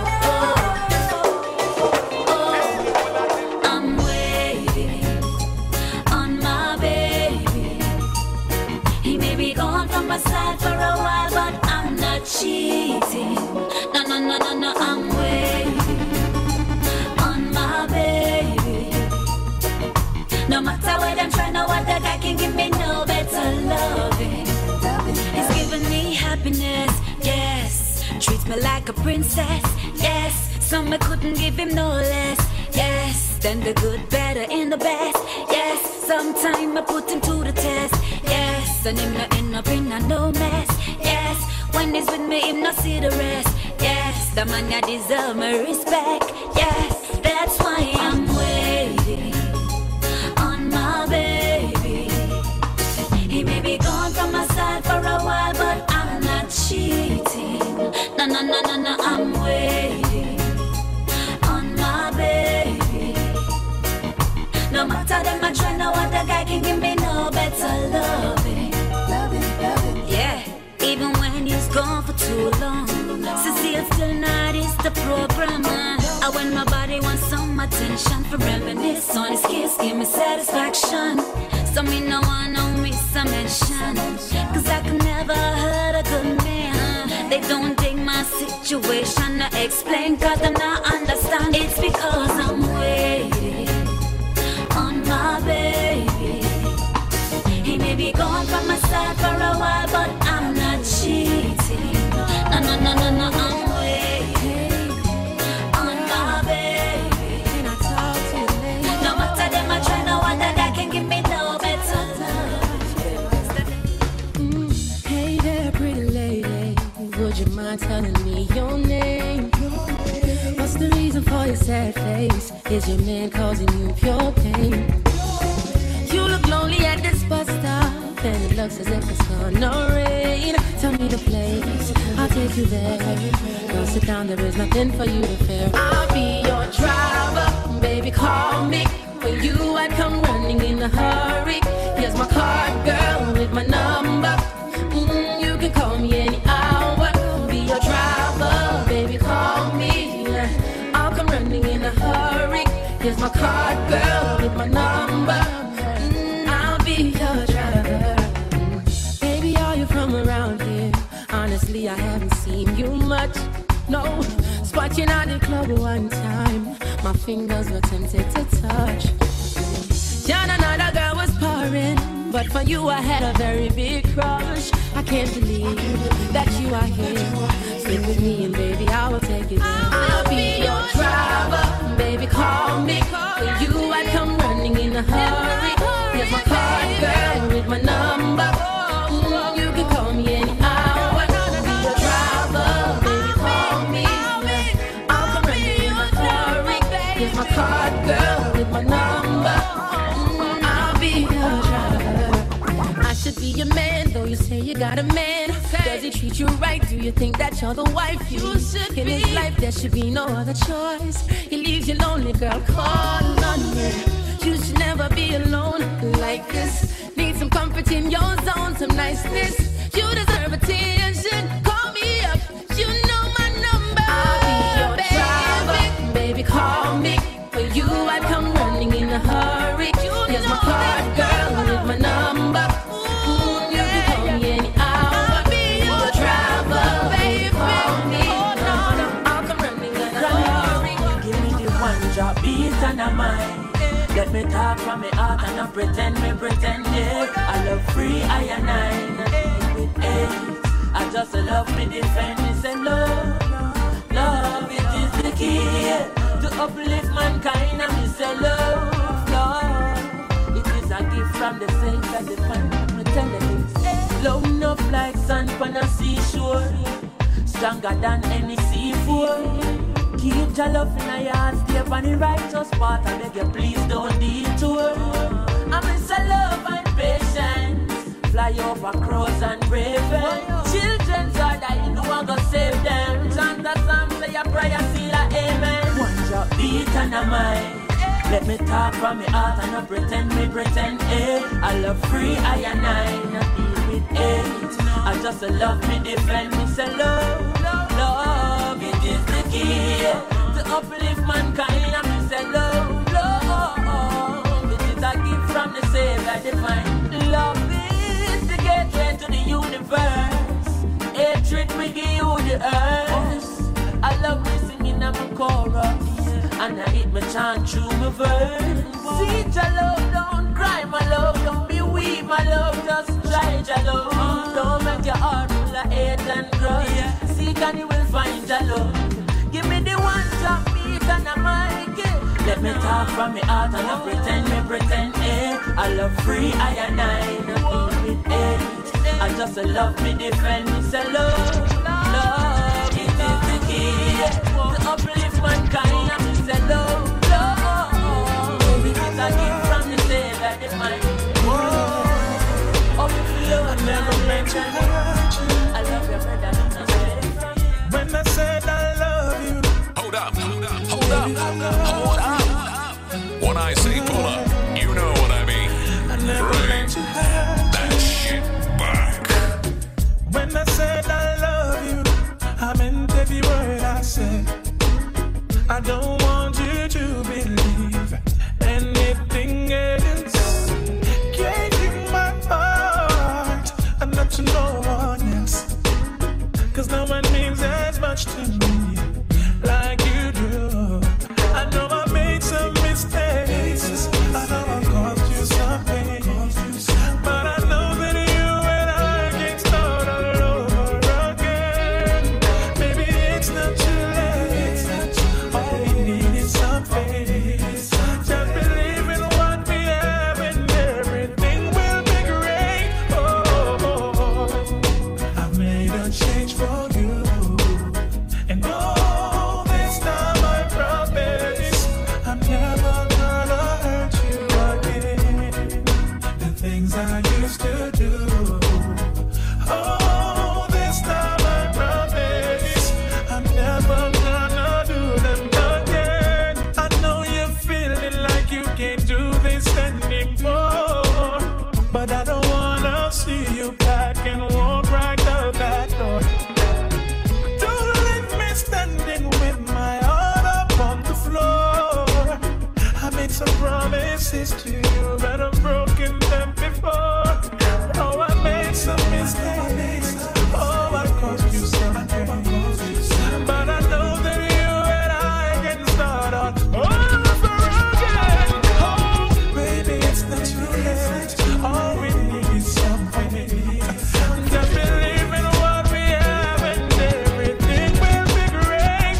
Oh, I'm waiting on my baby. He may be gone from my side for a while, but I'm not cheating. No, no, no, no, no, I'm waiting on my baby. No matter what I'm trying, no other guy can give me no better loving. He's giving me happiness, yes. Treats me like a princess, yes. Some I couldn't give him no less, yes. Than the good, better, and the best, yes. Sometime I put him to the test, yes. And him not end up in a no mess, yes. When he's with me, him not see the rest, yes. The man ya deserve my respect, yes. That's why I'm waiting on my baby. He may be gone from my side for a while, but I'm not cheating. No, no, no, no, no, I'm waiting the programmer. And when my body wants some attention, for reminisce on his kiss, give me satisfaction. So me no one know me some mention, cause I can never hurt a good man. They don't dig my situation to explain, cause them not understand. It's because I'm waiting on my baby. He may be gone from my side for a while, but I'm not cheating. No, no, no, no, no, I'm waiting on my baby. Can I talk to you? No matter them, I try no one that can give me no better love. Mm, hey there, pretty lady, would you mind telling me your name? What's the reason for your sad face? Is your man causing you pure pain? You look lonely at this bus stop, and it looks as if it's gonna rain. Tell me the place, I'll take you there. Go sit down, there is nothing for you to fear. I'll be your driver, baby, call me. When you I come running in a hurry. Here's my card, girl, with my number. Mm, you can call me any hour. I'll be your driver, baby, call me. I'll come running in a hurry. Here's my card, girl, with my number. Your driver. Baby, are you from around here? Honestly, I haven't seen you much. No, spot you at the club one time. My fingers were tempted to touch. John, another girl was pouring, but for you I had a very big crush. I can't believe that you are here. Stick with me and baby, I will take you there. I'll be your driver, baby, call me. For you I come running in a hurry. Here's my card, girl, with my number. Mm, you can call me any hour. I'll be your driver, baby, call me. I'll come running in a hurry. Here's my card, girl, with my number. Mm, I'll be your driver. I should be your man, though you say you got a man. Does he treat you right? Do you think that you're the wife you should be? In his life there should be no other choice. He leaves you lonely, girl, call on me. You should never be alone like this. Need some comfort in your zone, some niceness. You deserve attention. Call me up, you know my number. I'll be your driver, baby, call me. For you I'd come running in a hurry. Here's my card, girl, with my number. Mm, you can call me any hour. I'll be your driver, baby, call me. I'll come running in a hurry. Give me the one drop beat and a mind. Let me talk from my heart and not pretend me pretend, yeah. I love free, I and I with AIDS. I just love me defend me, say love, love, it is the key, yeah. To uplift mankind and me say love, love. It is a gift from the saints that define me tell them it's love enough like sand on a seashore, stronger than any seafood. Keep your love in your heart, stay on the righteous path. I beg you, please don't detour. I miss a love and patience. Fly over crows and ravens. Children's are dying, no one gonna save them. Chant a psalm, say a prayer, seal a amen. One drop beat and a mind. Let me talk from my heart and not pretend me pretend, eh. I love free, I and I, not deal with hate. I just love me defend me, say love, love, it is the key to uplift mankind. And me say love, love, it is a gift from the Savior divine. Love is the gateway to the universe. Hatred we give you the earth. I love me singing on my chorus, and I hit my chant through my verse. See your love, don't cry, my love, don't be weak, my love, just try your love. Don't make your heart full of hate and grudge. Seek and you will find your love. Give me the one drop beat and a mic. Let me talk from my heart and not pretend me pretend, eh. I love free, I and I, not deal with hate. I just love me defend me, say love, love, it is the key to uplift mankind. And me say love, love, it is a gift from the Savior divine. Oh, if you love, I never mention it. I love your brother. When I said I love you. Hold up, hold up, hold up, hold up. When I say pull up, you know what I mean. Bring that shit back. When I said I love you, I meant every word I said. don't want you to believe anything else. Gave you my heart and not to no one else. Cause no one means as much to me like you do. I know I made some mistakes. I know I caused you some pain. But I know that you and I can start all over again. Maybe it's not too late. All we need is some faith. Just believe in what we have and everything will be great. Oh, I made a change for you. And all this time I promise I'm never gonna hurt you again. The things I used to do. Oh, this time I promise I'm never gonna do them again. I know you're feeling like you can't do this anymore, but I don't wanna see you back and walk right out that door. Don't leave me standing with my heart up on the floor. I made some promises to you, but I've broken them before. Oh, I made some mistakes. Oh, I caused you some pain. But I know that you and I can start on over again. Oh, baby, it's not too late. All we need is something. Just believe in what we have and everything will be great.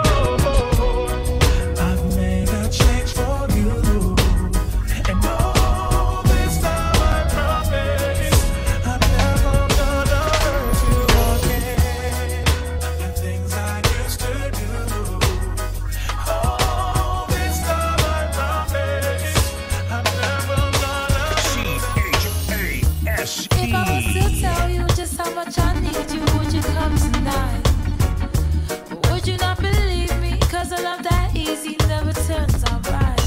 Oh, I've made a change for you. And all this time I promise I'm never gonna hurt you again. The things I used to do. All this time I promise I'm never gonna. C H A S If I was to tell you just how much I need you, would you come tonight? Or would you not believe me? Cause a love that easy never turns out right.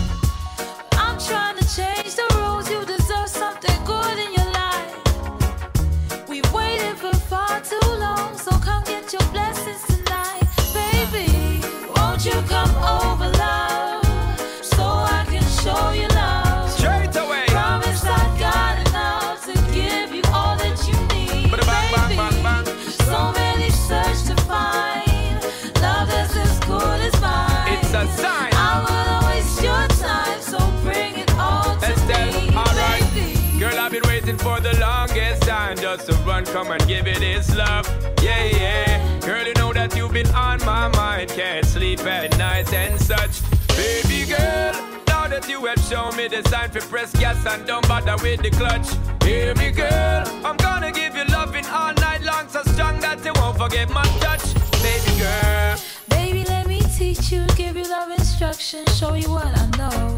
I'm trying to change the rules. You deserve something good in your life. We've waited for far too long, so come get your blessings tonight. Baby, won't you come over, love, so I can show you love. Straight away. Promise I got enough to give you all that you need. Bada bang, bang, bang, bang. Baby, so many search to find love that's as good as mine. It's a sign. I wouldn't waste your time, so bring it all to Estelle, me, alright. baby. Girl, I've been waiting for the longest time just to run, come and give it its love. Yeah, yeah. Girl, you know that you've been on my mind. Can't sleep at night and such. Baby girl, now that you have shown me the sign for press gas and don't bother with the clutch. Hear me, girl, I'm gonna give you loving all night long, so strong that you won't forget my touch. Baby girl, Baby, let me teach you, give you love instructions, show you what I know.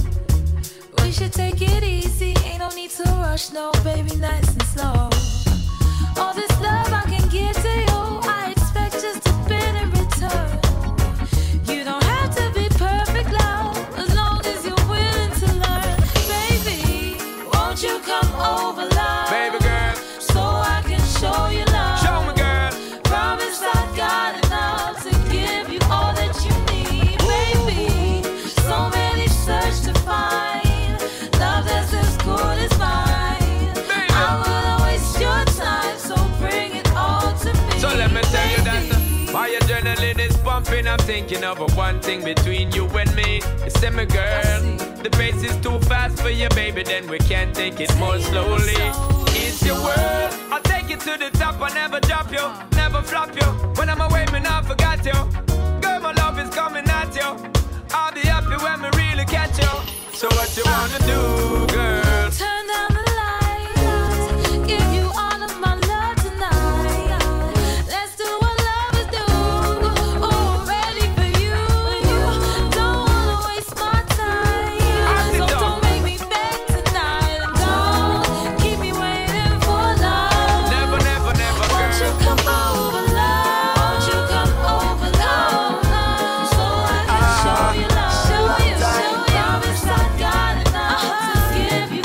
We should take it easy, ain't no need to rush, no, baby, nice and slow. All this love I can give to you, I expect just a bit in return. You don't have to be perfect, love, as long as you're willing to learn. Baby, won't you come over, love, baby girl, so I can show you love. show me, girl. Promise I got enough to give you all that you need, baby. So many search to find love that's as good as mine. Baby. I wouldn't waste your time, so bring it all to me. So let me tell you that baby. uh, my adrenaline is pumping. I'm thinking of a one thing between you and me. You see me, girl, the pace is too fast for you, baby. Then we can't take it more slowly. It's your world. I'll take you to the top. I never drop you, never flop you. When I'm away, me not forgot you. Girl, my love is coming at you. I'll be happy when we really catch you. So what you wanna do, girl? Turn down the lights, give you all of my love tonight. Let's do what lovers do. Oh, ready for you. Don't wanna waste my time, so don't make me beg tonight. And don't keep me waiting for love. Never, never, never, Won't you girl. come over, love? Won't you come over, love? So I can show you love. Show you, show you. Promise I got enough to give you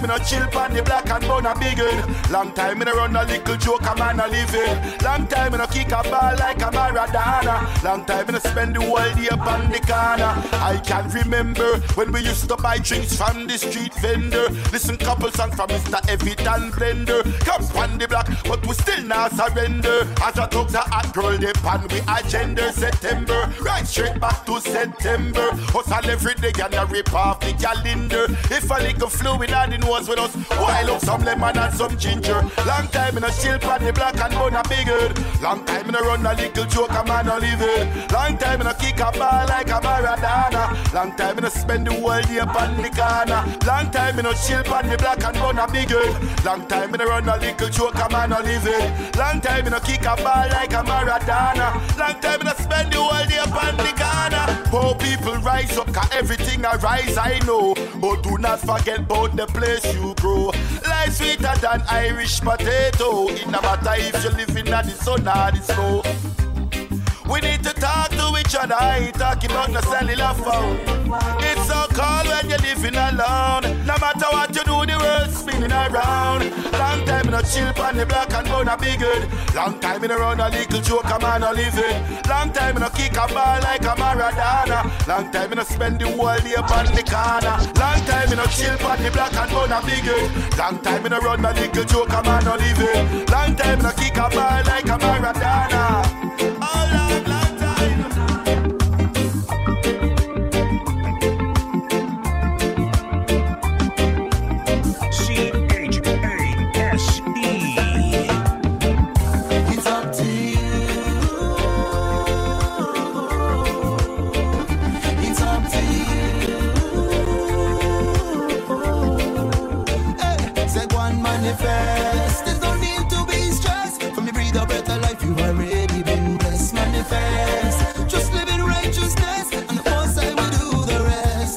time in a chill pan the black and bone a big head. Long time in a run a little joke a man a living. Long time in a kick a ball like a Maradona. Long time in a spend the whole day upon the corner. I can remember when we used to buy drinks from the street vendor. Listen couple songs from Mister Evitan Blender. Come span the block, but we still not surrender. As a talk the hot girl, they pan we agenda. September, right straight back to September. Hustle every day and a rip off the calendar. If a little fluid and the nose with us, while up some lemon and some ginger. Long time in a chill pan the black and bone a big head. Long time in a run a little joke a man a living. Long time in a kick a ball like a Maradona. Long time in a spend the whole day upon the corner. Long time in a chill pan the black and bone a big head. Long time in a run a little joke a man a living. Long time in a kick a ball like a Maradona. Long time in a spend the whole day upon the corner. Poor people rise up, cause everything I rise I know. But do not forget about the place you grow. Life sweeter than Irish potato. It no matter if you live in the sun or the snow. We need to talk to each other. I ain't talking about no cellular phone. It's so cold when you're living alone. No matter what you do, the world's spinning around. Long time in a chill pan the black and bone a big head. Long time in a run a little joke a man a living. Long time in a kick a ball like a Maradona. Long time in a spend the whole day upon the corner. Long time in a chill pan the black and bone a big head. Long time in a run a little joke a man a living. Long time in a kick a ball like a Maradona. All long, long time. C H A S E. It's up to you. It's up to you. Hey, say one manifest. There's no need to be stressed. From you breathe a better life, you already been blessed. Manifest. Just live in righteousness, and the most I will do the rest.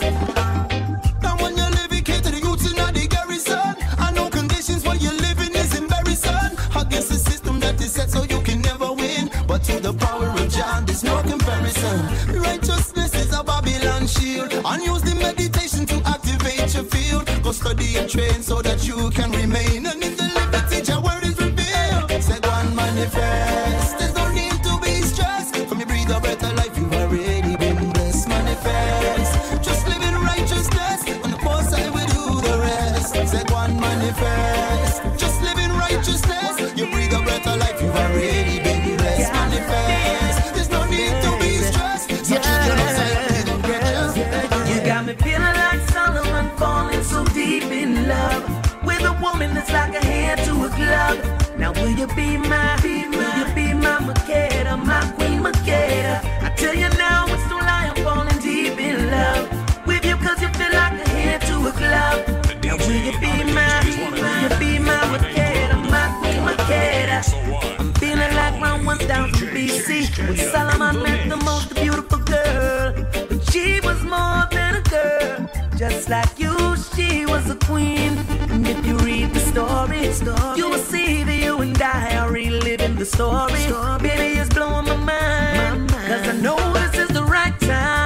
And when you live, it to the youths in the garrison. And no conditions while you're living is embarrassing. Against the system that is set so you can never win. But to the power of John, there's no comparison. Righteousness is a Babylon shield. And use the meditation to activate your field. Go study and train so that you can remain. And in the liberty, your word is revealed. Say one manifest. There's no need to be stressed. From you breathe a better life, you've already been blessed. Manifest. Just live in righteousness. And the boss I will do the rest. Say one manifest. Just live in righteousness. You breathe a better life, you've already been blessed. Manifest. There's no need to be stressed. So keep your nose and don't get just. You got me feeling like Solomon falling so deep in love with a woman that's like a hand to a glove. Now will you be my, be my, will you be my Makeda, my queen Makeda? I tell you now, it's no lie, I'm falling deep in love with you, cause you feel like a hand to a glove. Now will you be my, will you be my Makeda, my queen Makeda? I'm feeling like around one thousand B C when Solomon met the most beautiful girl. But she was more than a girl, just like you, she was a queen. And if you read the story, story you will see that you and I are reliving the story. story. Baby, it's blowing my mind, cause I know this is the right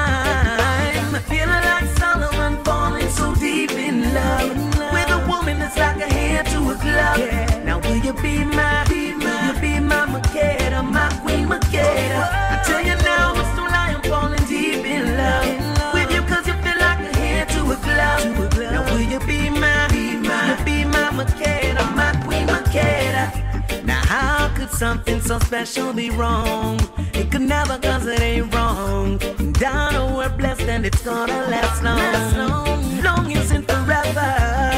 time. I'm feeling like Solomon falling so deep in love with a woman that's like a hand to a glove. Yeah. Now will you be my, be my, will you be my Makeda, my queen Makeda? I tell you now, it's no lie, I'm falling deep in love with you, cause you feel like a hand to a glove. Now will you be my, be my, will you be my Makeda, my queen Makeda? Now how could something so special be wrong? It could never, cause it ain't wrong. And I know we're blessed and it's gonna last long. Last long, long isn't forever.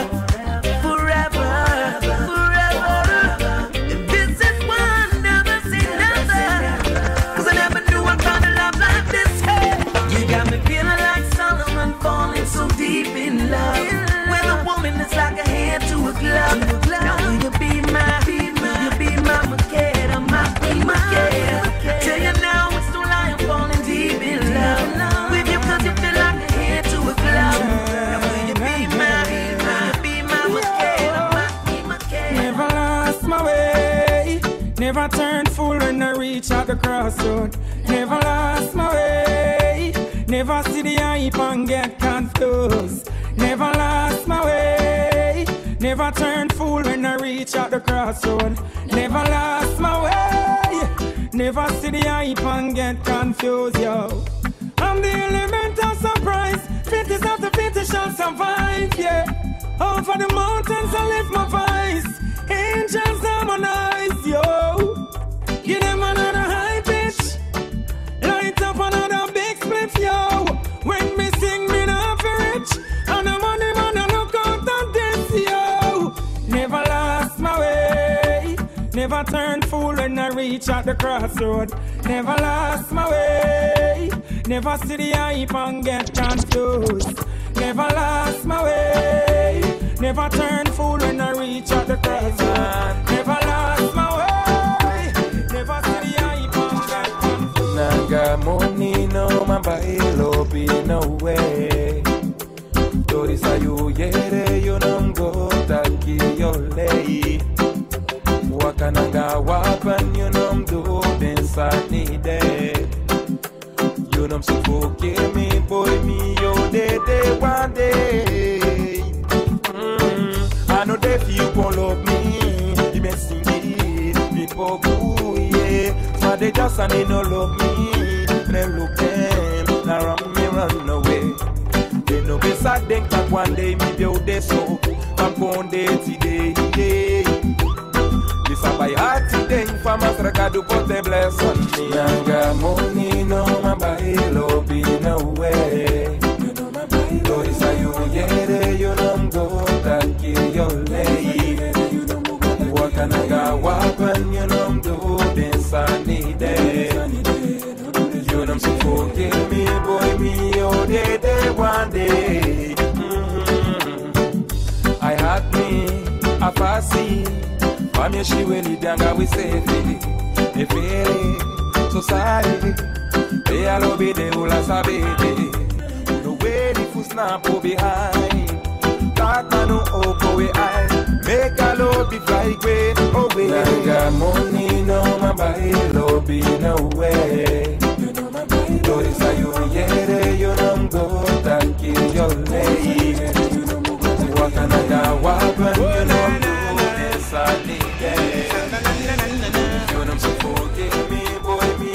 Forever, forever. And this is one, never say never. Cause I never knew I'd find a love like this. Hey, you got me feeling like Solomon falling so deep in love with a woman that's like a hand to a glove. Now will you be my, be my, will you be my Makeda, my queen Makeda? Tell you now, it's no lie, I'm falling deep in love with you, cause you feel like a hand to a glove. Now will you be my, be my, be my Makeda, my queen Makeda? Never lost my way, never turned fool when I reach at the crossroad. Never lost my way, never see the hype and get confused. Never lost my way, Never turn fool when I reach out the crossroad. Never lost my way. Never see the hype and get confused, yo. I'm the element of surprise. Fittest of the fittest shall survive, yeah. Over the mountains I lift my voice. Angels harmonize, yo. Give them another high pitch. Light up another big split, yo. When me sing, me not for rich. And the money man, I look out on this, yo. Never lost my way. Never turn fool when I reach at the crossroad. Never lost my way. Never see the hype and get confused. Never lost my way. Never turn fool when I reach at the crossroad. Never lost my way. Never see the hype and get confused. Naga money no mabailo be no way. Dorisa you yere you nam go taki yole. Wakananga wapan you nam do densani de. You nam suffocate me boy me yo de de one day. Mm, I know that you gon' love me. You may sing it people go yeah. So they just and they no love me. They look them now run me run away. They know be sad then that one day me build this so I'm going day today. This a by heart today for my struggle put the bless on me. Yanga money no my bailo be no way. So this a you yere you don't go that kill your lady. What can I go weapon you don't do this I need it. You don't forgive me boy me oh day day one day. Mm-hmm. I had me a fancy. Mami she will lead and we say it. If it so sorry. They are lobby they will sabe. No way the foot snap behind. That man no open way I make a lobby fly away. Oh way. I got money no my body lobby no way. Do this are you yeah you don't go thank you your lady. What can I do? What when you know this I need. You don't forgive me, boy, me,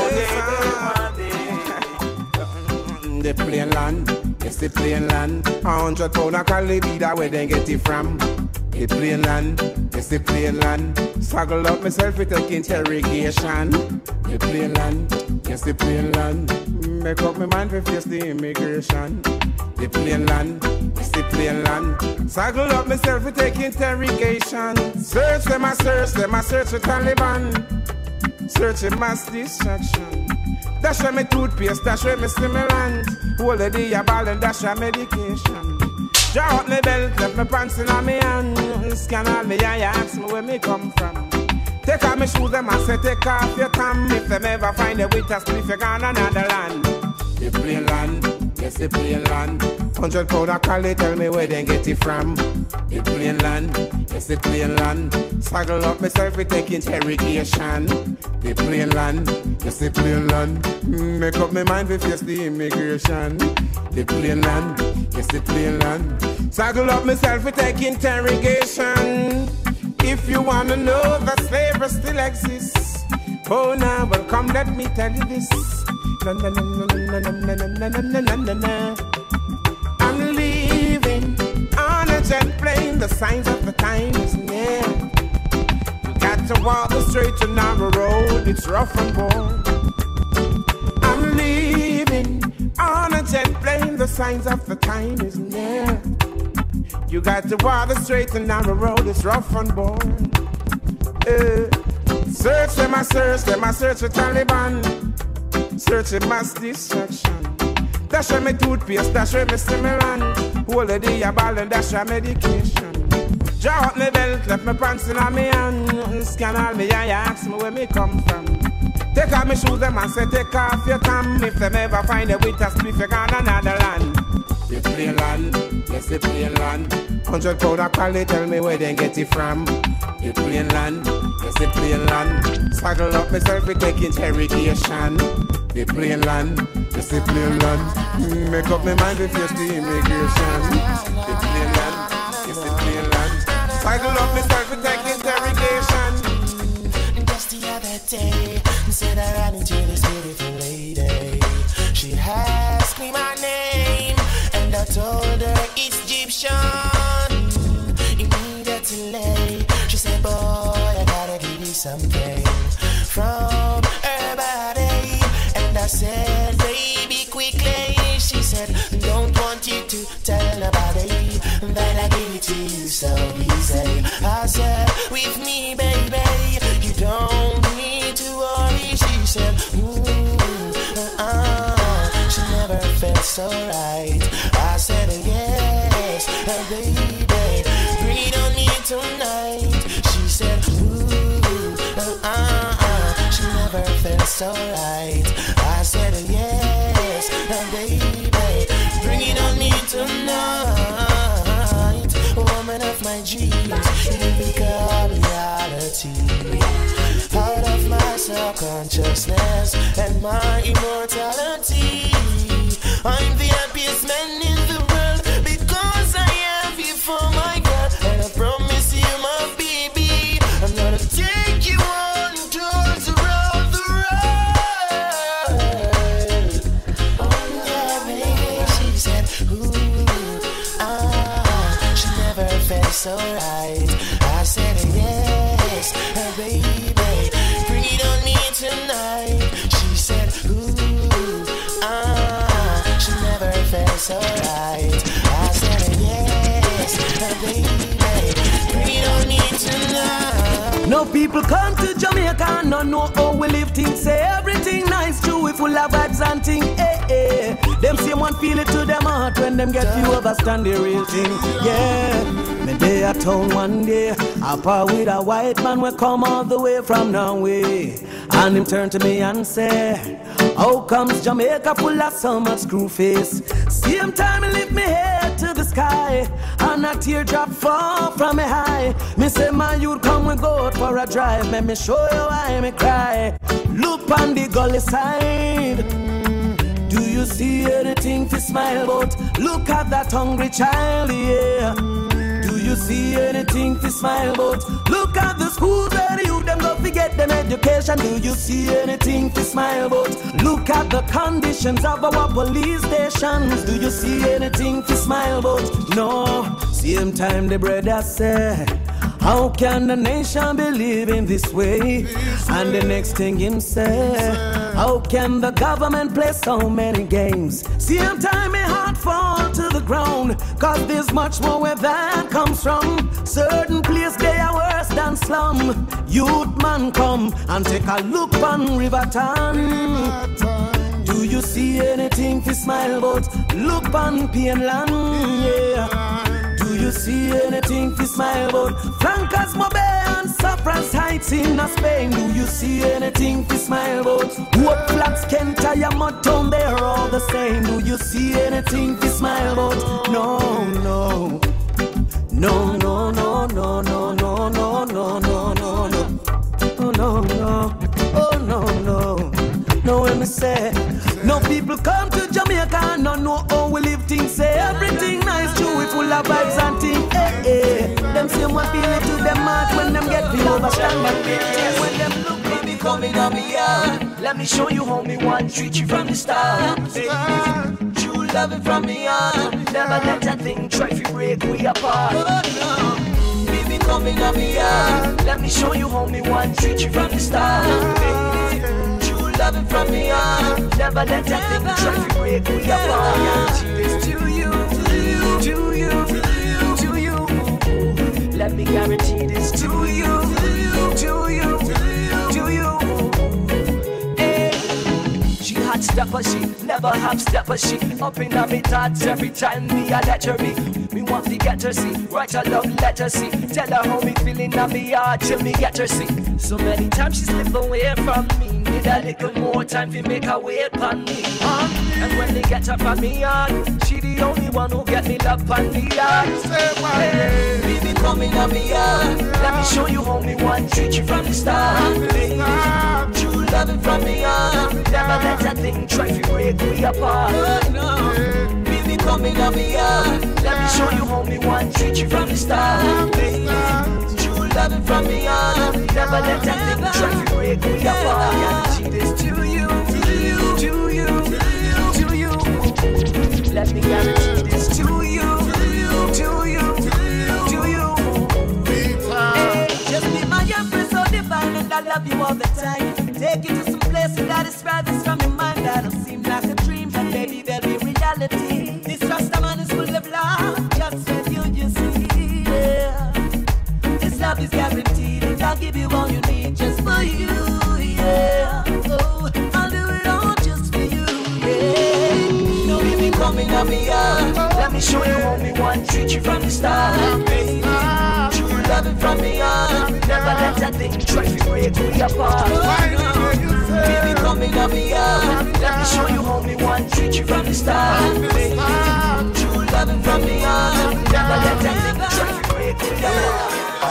the plain land, it's the plain land. A hundred pound of calibida where they get it from. The plain land, it's the plain land. Struggle up myself with take interrogation. The plain land, it's the plain land. Make up my mind to face the immigration. The plain land, it's the plain land. Struggle up myself with take interrogation. Search them, I search them, I search for Taliban. Searching mass distraction. Dash me toothpaste, dash me stimulant. Hold the day a ball and dash a medication. Draw up my belt, left my pants in my hand. Scan all me eye, ask me where me come from. Take off my shoes, them I say take off your tam. If them ever find a way to split, you gone another land. The plain land, yes the plain land. Hundred pound of cali, tell me where they get it from. The plain land, yes the plain land. Struggle up myself with take interrogation. The plain land, yes the plain land. Make up my mind to face the immigration. The plain land, yes the plain land. Struggle up myself with take interrogation. If you wanna know that slavery still exists, oh now, well come let me tell you this. Na, na, na, na, na, na, na, na, na, na, na, na. I'm leaving on a jet plane. The signs of the time is near. You got to walk the straight and narrow road. It's rough and bold. I'm leaving on a jet plane. The signs of the time is near. You got to walk the straight and narrow road. It's rough and bold. Uh, search them, I search them, I search for Taliban. Searching mass distraction. Dash me toothpaste, dash me stimulant. Hold the day a ball and dash a medication. Draw up my belt, left my pants in my hand. Scan all me eye, ask me where me come from. Take off my shoes, them and say take off your tam. If them ever find a way to split, you gone another land. The plain land, yes the plain land. Hundred pound of quality, tell me where they get it from. The plain land, yes the plain land. Struggle up myself with take interrogation. The plain land, yes the plain land. Make up my mind to face the immigration. The plain land, yes the plain land. said, baby, quickly. She said, don't want you to tell nobody that I give it to you so easy. I said, with me, baby, you don't need to worry. She said, ooh, uh, she never felt so right. I said, yes, baby, bring it on me tonight. She said, ooh, uh, she never felt so right. I said, yes, baby, bring it on me tonight. Woman of my dreams, it become reality. Out of my subconsciousness and my immortality, I'm the happiest man in the world because I have you for my girl. And I promise you, my baby, I'm gonna take you on tours around the world. Oh yeah, baby, she said, ooh, ah, she never felt so right. I said, yes, baby, bring it on me tonight. She said, ooh, ah, she never felt so right. I said, yes, baby, bring it on me tonight. No people come to Jamaica and not know how we live things. Say everything nice, true, we full of vibes and thing. Eh, eh. Them same one feel it to them heart when them get you understand the real thing. Yeah, me day at town one day, I part with a white man we come all the way from Norway. And him turn to me and say, how comes Jamaica full of so much screw face? Same time he lift me head to the sky, and a teardrop fall from me high. Me say my youth come we go out for a drive. Let me show you why me cry. Look on the gully side. Do you see anything to smile about? Look at that hungry child, yeah. Do you see anything to smile about? Look at the schools where the youth them go forget them education. Do you see anything to smile about? Look at the conditions of our police stations. Do you see anything to smile about? No. Same time the brother said, how can the nation be living this way? And the next thing him say, how can the government play so many games? Same time my heart fall to the ground, cause there's much more where that comes from. Certain place they are worse than slum. Youth man come and take a look on Riverton. Do you see anything to smile about? Look on Pienland, yeah. Do you see anything to smile about? Flankers, Mobe and Saffron's Heights in Spain. Do you see anything to smile about? What flats, Kent, Motown, they're all the same. Do you see anything to smile about? No, no. No, no, no, no, no, no, no, no, no, no, no. Oh, no, no. Oh, no, no. No, when me say, no people come to Jamaica and not know how we live things. Say everything nice, true, we full of vibes and things. Eh, eh. Them same one feel it to them heart when them get feel overstand and bitches. When them look baby coming on me yard, let me show you how me one treat you from the start. True loving from me on, never let that thing try to break we apart. Baby coming on me yard, let me show you how me one treat you from the start. Loving from me on, never let that thing try to break me apart. It's to you, to you, to you, to you. Let me guarantee this to you, to you, to you, to you. Hey, she hot stepper, she never have stepper, she up in her me thoughts every time me I let her be. Me want to get her see, write a love letter see, tell her how me feeling on me heart till me get her see. So many times she slip away from me. Need a little more time to make her wait upon me, huh? And when they get up on me on, she the only one who get me love on me on. Hey, baby coming on me on, let me show you how me one treat you from the start. Baby, true loving from me on, never let that thing try to break me apart. Baby coming on me on, let me show you how me one treat you from the start. Baby, loving from me on, never let that thing try to break me apart. She this to you, to you, to you, to you. Let me guarantee this to you, to you, to you, to you. Hey, just be my empress so divine and I love you all the time. Take you to some places that is farthest from your mind. I kind of seem like a dream, but maybe there'll be reality. This Rasta man is full of love, just when you, you see, yeah. This love is guaranteed, and I'll give you all you need just for you, yeah. Oh, I'll do it all just for you, yeah. Don't leave me coming on me up. Let me show you how me want treat you from the start, baby. True loving from me on. Never let that thing try to break me apart. Baby, coming on me up. Let me show you how me want treat you from the start, baby. True loving from me on. Never let that thing try to break me apart.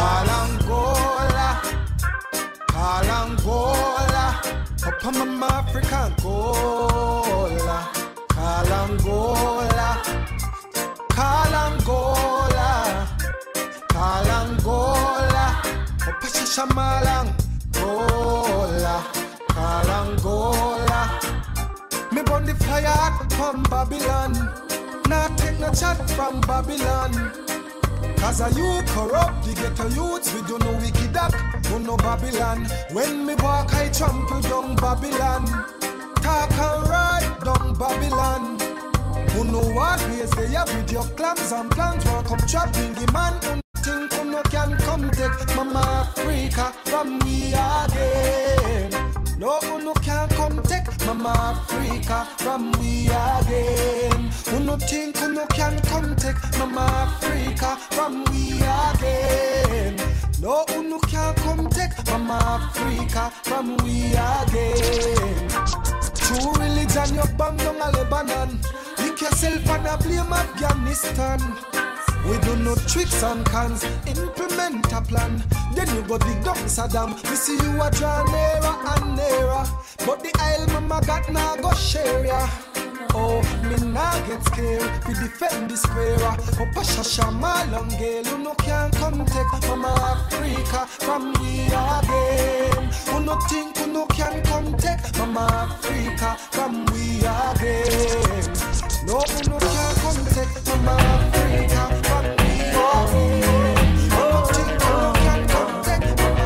All Angola, up on my African Angola, call Angola, call Angola, call Angola, up a Shamalang, Angola, call Angola. Me burn the fire from Babylon, not take no chat from Babylon. Cause a you corrupt, the ghetto youths, we do no wicked act, do no Babylon. When me walk, I trample down Babylon. Talk and ride down Babylon. Who know what ways they have with your clams and plans, won't come trapping the man. Who think who no can come take Mama Africa from me again. No, who no can come take Mama Africa from me again. Who no think who no can come take Mama Africa from me again. No, who no can come take Mama Africa from me again. True religion, you bang down a Lebanon. Lick yourself and a blame Afghanistan. We do no tricks and cons, implement a plan. Then you go dig down Saddam. We see you a draw nearer and nearer. But the Isle mama got now go share ya. Oh, me nah get scared. We defend the square. Oh, Pasha Shama long girl, who no can come take Mama Africa from me again. Who no think who no can come take Mama Africa from me again. No, who no can come take Mama Africa from me again. Who no think who no can come take Mama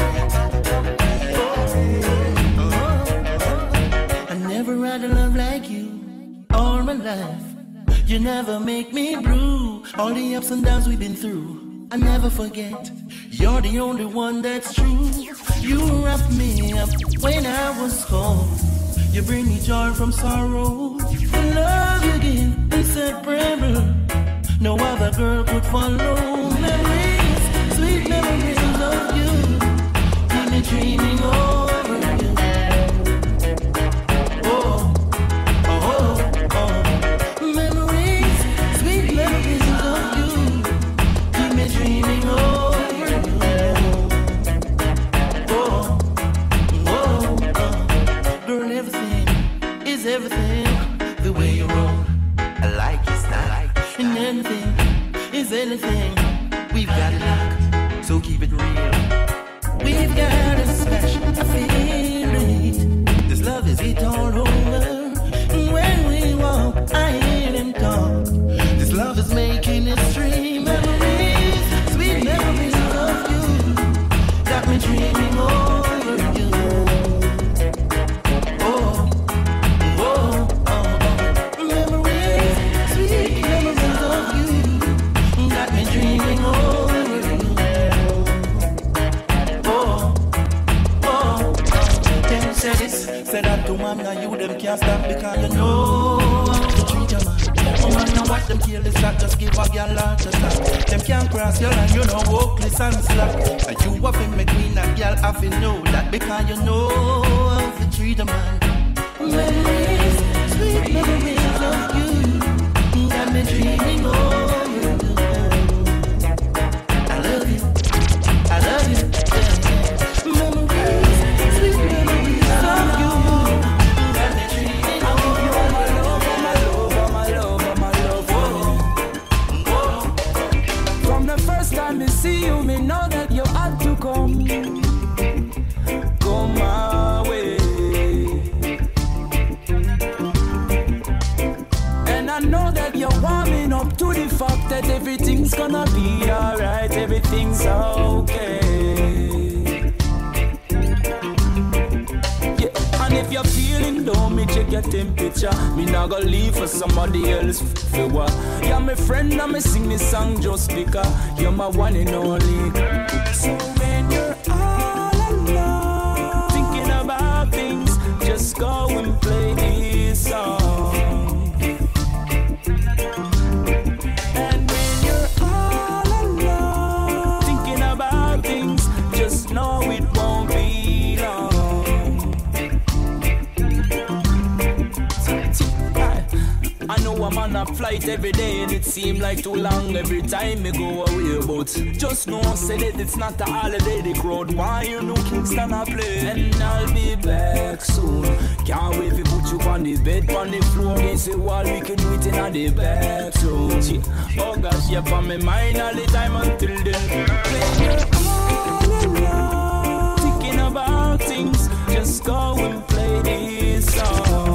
Africa from me again. I never had a love like you all my life. You never make me blue. All the ups and downs we've been through, I never forget. You're the only one that's true. You wrapped me up when I was cold. You bring me joy from sorrow. The love you give inseparable. No other girl could follow. Memories, sweet memories of you. Keep me dreaming over you. Oh. Dreaming over you. Oh, oh, oh. Girl, everything is everything. The way you roll, I like your style. And anything is anything. We've got it locked, so keep it real. We've got a special feeling. This love is it all over. When we walk, I hear them talk. This love is making history. Memories, sweet memories of you, got me dreaming over you. Oh, oh, oh, oh. Memories, sweet memories of you, got me dreaming over you. Oh, oh, oh. Them say this, say that to man, now you them can't stop because you know how to treat your man. Oh man, now watch them kill this shot, just give a girl out to stop. Them can't cross your line, you know, hopeless and slack. And you have to make me that girl have to know that because you know how to treat a man. Memories, sweet memories of you, got me dreaming over you. I love you, I love you, yeah, yeah. Memories, sweet memories of you, got me dreaming over you. First time I see you, me know that you had to come, come my way. And I know that you're warming up to the fact that everything's gonna be alright, everything's okay. Yeah, and if you're feeling low, me check getting picture. Me not gonna leave for somebody else. For what? You're my friend, and me sing this song just because you're my one and only. So when you're all alone, thinking about things, just go and play this song. And when you're all alone, thinking about things, just know it won't be long. I know I'm on a flight every day and it seems like too long every time me go away. But just know say that it's not a holiday. The crowd why you know Kingston I play. And I'll be back soon. Can't wait to put you on the bed, on the floor. They say well we can do it in the bathroom. Oh gosh, you're on my mind all the time until then. When you're all alone, thinking about things, just go and play this song.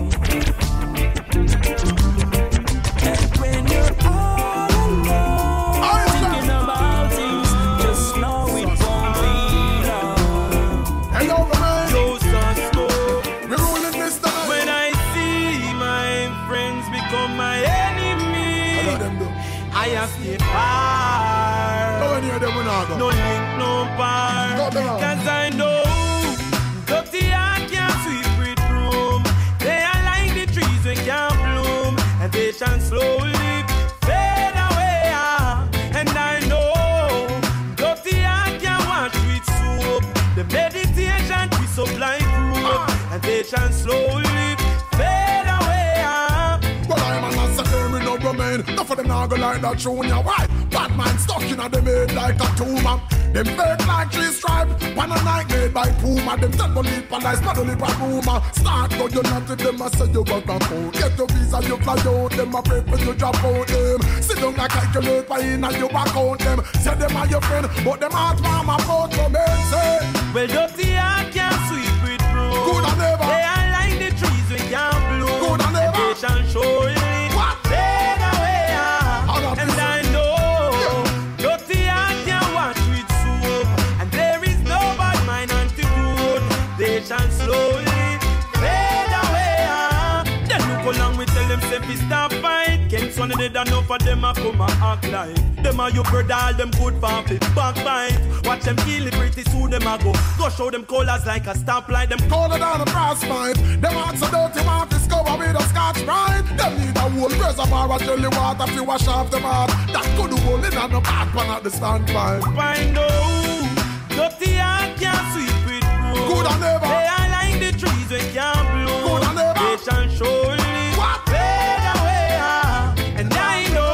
I have to far. No link, no bar. Cause I know dirty heart can't sweep with broom. They are like the trees we can't bloom, and they shall slowly fade away. And I know dirty heart can't wash with soap. The meditation we supply proof, and they shall slowly fade away. Well, I'm an answer, me no remain. Enough of them now go like that junior. Why? Bad man stuck in a them head like a tumor. Them fake like three stripe. One a night made by Puma. Them tell me leap and lies, not only by rumor. Start go you not with them, I say you work a phone. Get your visa, you fly out. Them a pray for you drop out them. Sit down and calculate by in and you back out them. Say them are your friend, but them heart mama vote for me. Say, well, dirty heart can't sweep with broom. Good and never. They are like the trees we can't bloom. Good and never. They shall show it. What? Fade away. And I know dirty heart can't wash with soap, and there is no bad mind antidote. They shall slowly fade away. Then look how long we tell them say we stop fight. Can't one of the enough for them a come and act like them are your brother, all them good for the backbite. Watch them kill it pretty soon them a go. Go show them colors like a stoplight. Them color down a brass fight. Them hearts so dirty, want to discover with a Scotch bride. Them need a whole reservoir of jelly water if you wash off them heart. That could hold it on the back pan at the standpipe. Find out, dirty heart can't sweep with broom. Good and never. They are like the trees we can't bloom. Good and never. They shall surely what? Fade away. And I know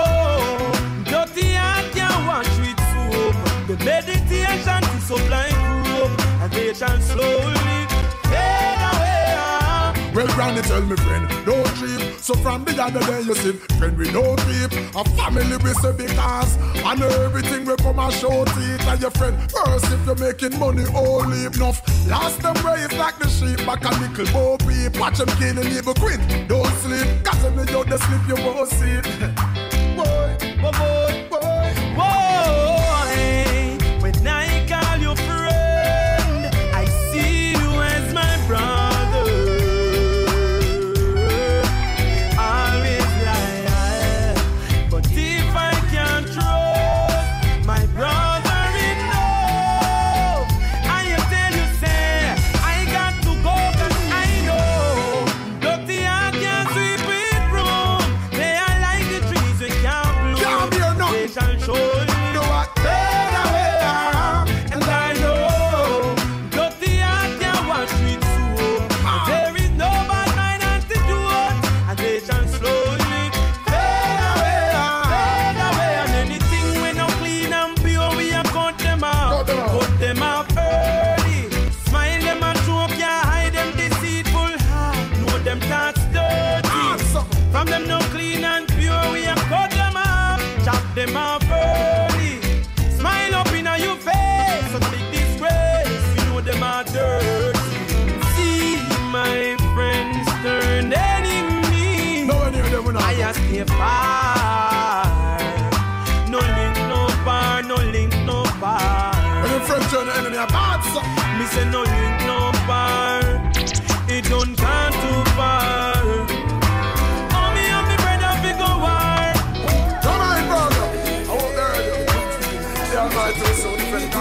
dirty heart can't wash with soap. The meditation to supply proof, and they shall slowly fade away. Well, Granny tell me friend, don't trip. So from the other day you see, friend we don't trip. A family we say because and everything we come and show to it and your friend. First if you're making money, all leave enough. Last them raised like the sheep, back a nickel bow peep. Watch them killing evil queen, don't sleep. Cause when you out the sleep you won't see it. Boy, boy, boy, boy, boy. When I call you friend, I see you as my brother. Them are early. Smile up in your face. So big disgrace. You know them are dirty. See my friends turn enemy. No one hear them. I ask if I no link, no bar, no link, no bar. When your friends turn enemy, bad. Me say no link, no bar. It don't come too far.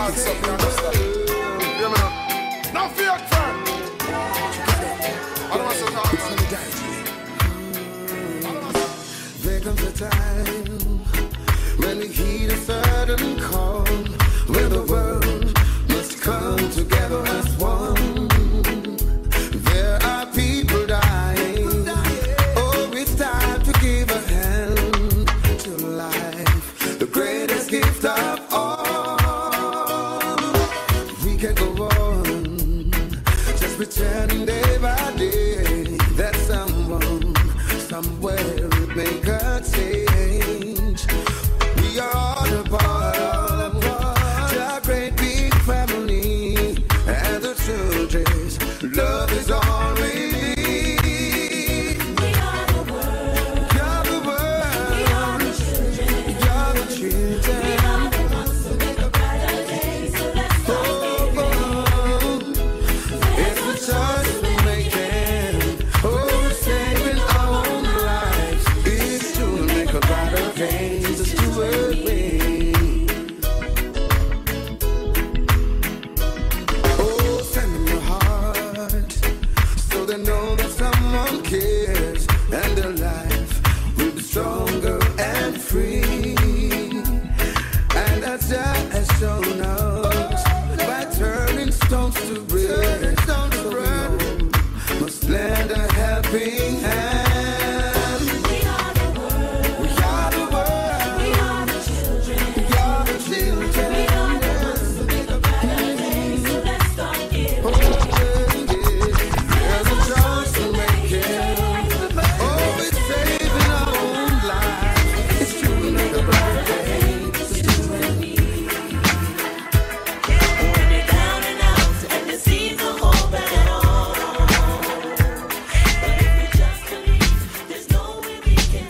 hard stuff, you understand? Hear me now? No fear, friend. I don't want to talk about it. There comes a time when we heed a certain call, where the world must come together as one. There are people dying. Oh, it's time to give a hand to life, the greatest gift of all. We can go on, just pretending day by day that someone, somewhere will make a change. We are all a part of a great big family, and the children's love is all we need. We are the world. You're the world. We are the children. You're the children. We are the ones who make a brighter day. So let's oh, oh. It's the choice we're making. Oh, we're saving our own lives. It's to make a brighter day. Just do it. Oh, send them your heart, so they know that someone cares, and their life will be stronger and free. And as Jah has shown us, by turning stones to bread, so we must lend a helping hand. We are the world. We are the world. We are the children. We are the children. We are the ones who make a brighter day. So let's start giving. There's a choice to make it. Oh, it's saving our own lives. It's true to make a brighter day. It's true to me. When you're down and out and the seas are open at all. But if you just believe, there's no way we can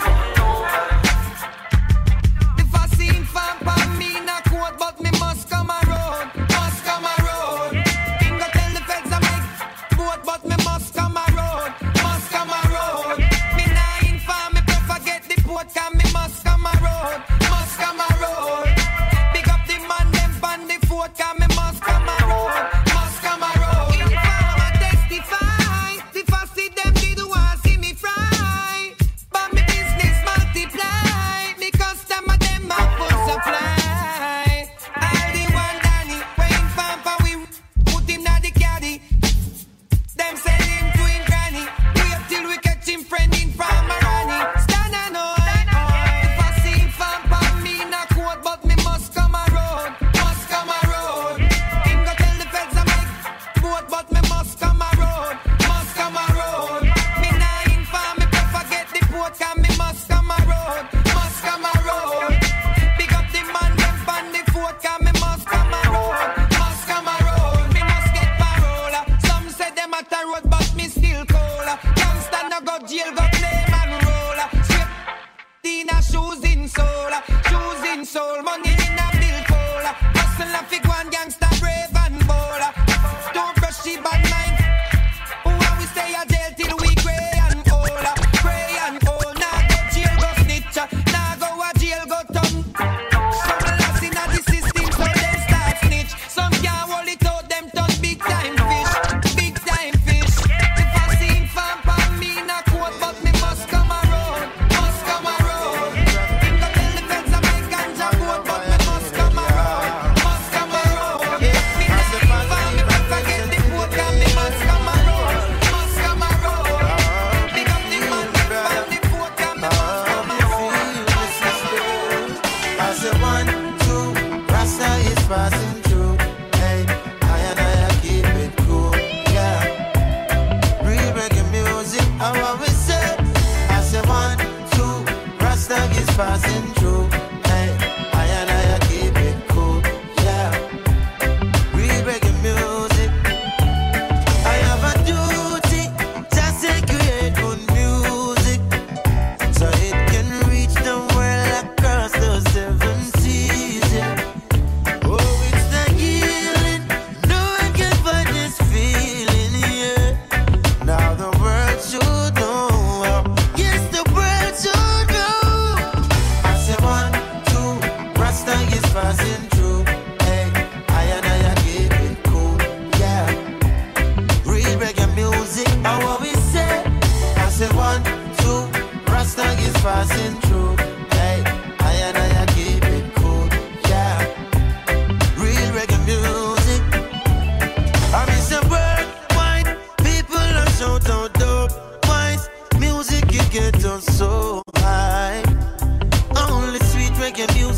If I seen fan pan me in a court, but me must come around, must come around. King go tell the feds I make boat, but me must come around, must come around. Me nah inform, me prefer get the port, cause me must come around, must come around. Pick up the man them pan the fort, cause me must come around, must come around. Inform and testify, if I see them did want see me fry, but me business multiply, because some of them are full supply. All the one Danny, when Pampa we put him na the caddy, them send him to him granny, wait till we catch him friend in from Marani. Stand and hold, if I see him Pampa me in a court, but me must come around, must come around. Him go tell the feds I make boat, but me must come around, must come around. Me nah inform, me prefer get the port, cause me must come around, must come around. Pick up the man them pan the fort, cause me must come around, must come around. Me must get parole. Some say them at a road, but me still cold. Youngster no go jail, go play man roll. Straight Tina shoes in soul, shoes in soul, money in a bill coal. Hustle and fig one gangster brave and bold. Don't brush the bad mind. Who are we stay a jail till we gray and old, gray and old. Nah go jail, go snitch. Nah go a jail, go turn. Some lost in a the system, so them start snitch. Some can't hold it out, them turn big time fish, big time fish. If I see fan pan me in a court, but me must come around, must come around. Go tell the feds I make ganja boat, but me must come around, must come around.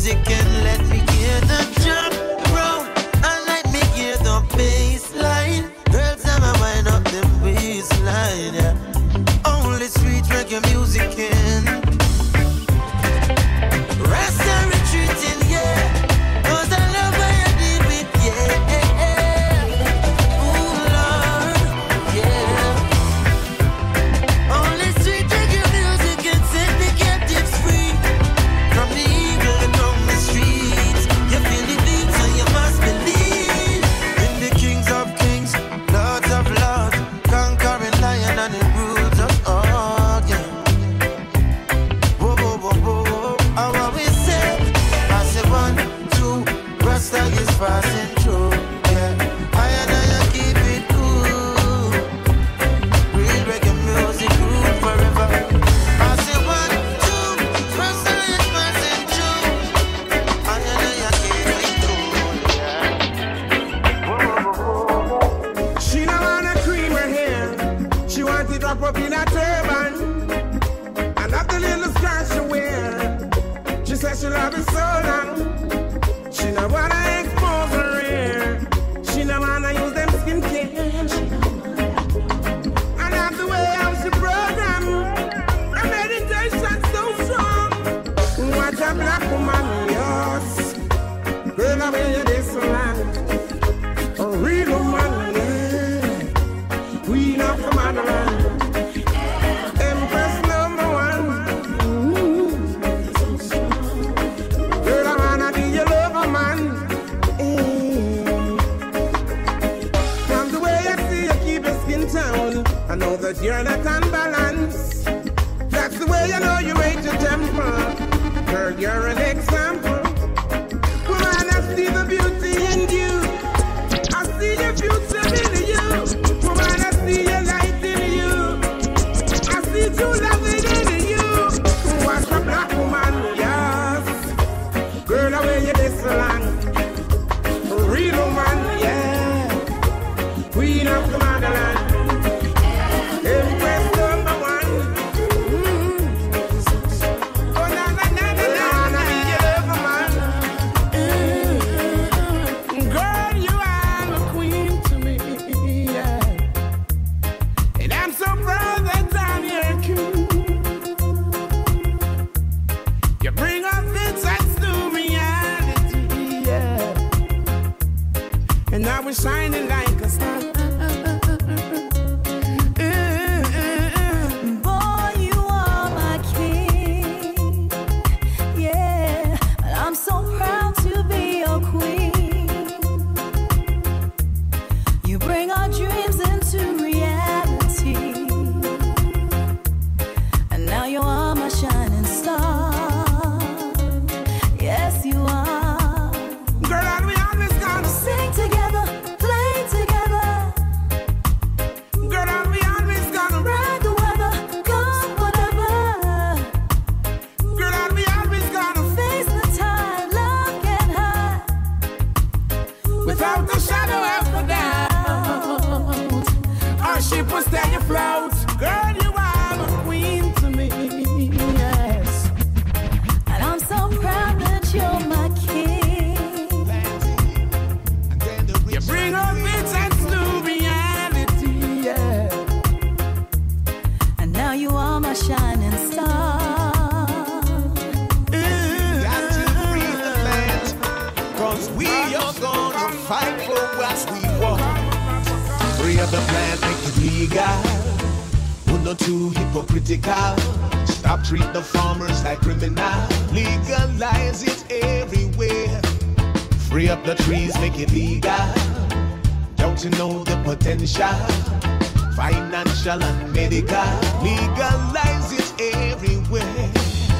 music and let me hear the jump round and let me hear the bass line. Girls, I'ma wind up them waistline, yeah. Only sweet reggae music can. Rasta retreating, yeah. 'Cause I love what you did with, yeah. Ooh, Lord, yeah. Only sweet reggae music can set the captives free from the evil and on the streets. You feel the beat, so you must believe in the kings of kings, lords of lords, conquering lion and the rules of all, yeah. Whoa, whoa, whoa, whoa. How are we say? I say one, two, Rasta is passing through, yeah. I and I keep it cool. Real reggae music rule forever. I say one, two, Rasta is passing through. I and I keep it cool, yeah. She don't wanna cream her hair. She want it up up in a turban. I love the little skirt she wear. She says she love it so long. She don't wanna expose her hair. She don't wanna use them skincare. I love the way how she program. Her meditation so strong. What a black woman, yes. Girl, the way you this land. A real woman, yeah. Queen of the motherland. Empress number one. Ooh. Girl, I wanna be your lover, man. Mm. From the way I see you keep your skin tone, I know that you're not unbalanced. That's the way I know you rate your temper. Girl, you're an example. Woman, I see the beauty in you. I see your future in you. Woman, I see your light in you. I see true love in you. What's a black woman, yes. Girl, the way you this long. Real woman, yeah. Queen of the motherland. Empress number one. Mm. Oh, na na na na na. Na be your lover, man. Mm. Girl, you are a queen to me, yeah. And I'm so proud that I'm your king. You bring up insights to reality, yeah. And now we're shining like a star. Boy, you are my king. Yeah, and I'm so proud to be your queen. You bring our dreams into reality. And now you are my shining star. Yes, you are. Girl, and we always gonna Sing together, play together. Girl, and we always gonna Ride the weather, come whatever. Girl, and we always gonna Face the tide, love can hide. without a shadow of a doubt. Our ship will stay afloat. Girl, you are a queen to me, yes. And I'm so proud that you're my king. You bring up insights to reality, yeah. And now you are my shining star. Got to free the land, 'cause we are gonna fight for what we want. Free up the plant, make it legal. One or two hypocritical. Stop treat the farmers like criminal. Legalize it everywhere. Free up the trees, make it legal. Don't you know the potential? Financial and medical. Legalize it everywhere.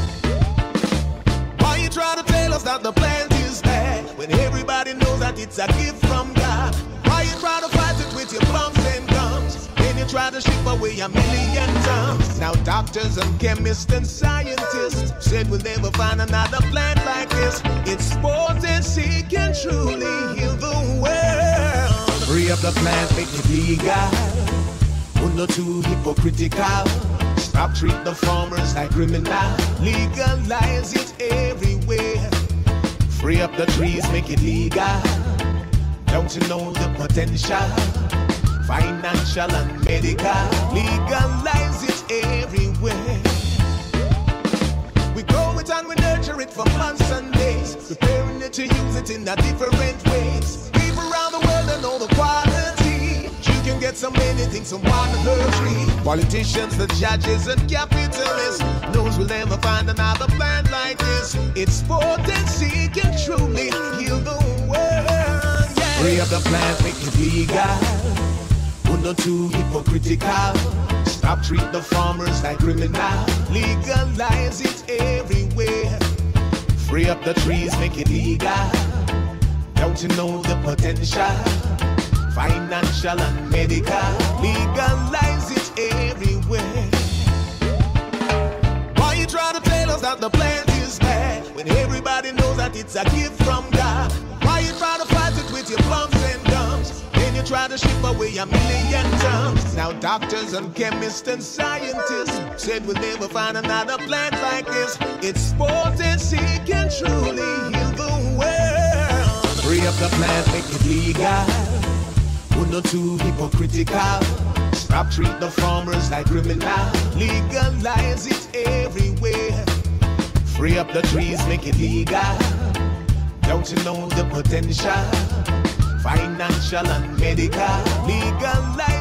Why you try to tell us that the plant is bad when everybody knows that it's a gift from God? Why you try to fight it with your pumps and gums? Then you try to ship away a million tons. Now doctors and chemists and scientists said we'll never find another plant like this. It's potency can truly heal the world. Free up the plant, make it legal. One or two hypocritical. Stop treat the farmers like criminal. Legalize it everywhere. Free up the trees, make it legal. Don't you know the potential? Financial and medical. Legalize it everywhere. We grow it and we nurture it for months and days, preparing it to use it in a different ways. People around the world don't know the quality. You can get so many things from one tree. Politicians, the judges and capitalists knows we'll never find another plant like this. It's potency can truly heal the world. Yeah. Free up the plant, make it legal. One or two hypocritical. Stop treat the farmers like criminal. Legalize it everywhere. Free up the trees, make it legal. Don't you know the potential? Financial and medical. Legalize it everywhere. Why you try to tell us that the plant is bad when everybody knows that it's a gift from God? Why you try to fight it with your plums and gums? Then you try to ship away a million tons. Now doctors and chemists and scientists said we'll never find another plant like this. Its potency can truly heal the world. Free up the plant, make it legal. One or two hypocritical. Stop treat the farmers like criminal. Legalize it everywhere. Free up the trees, make it legal. Don't you know the potential? Financial and medical. Legalize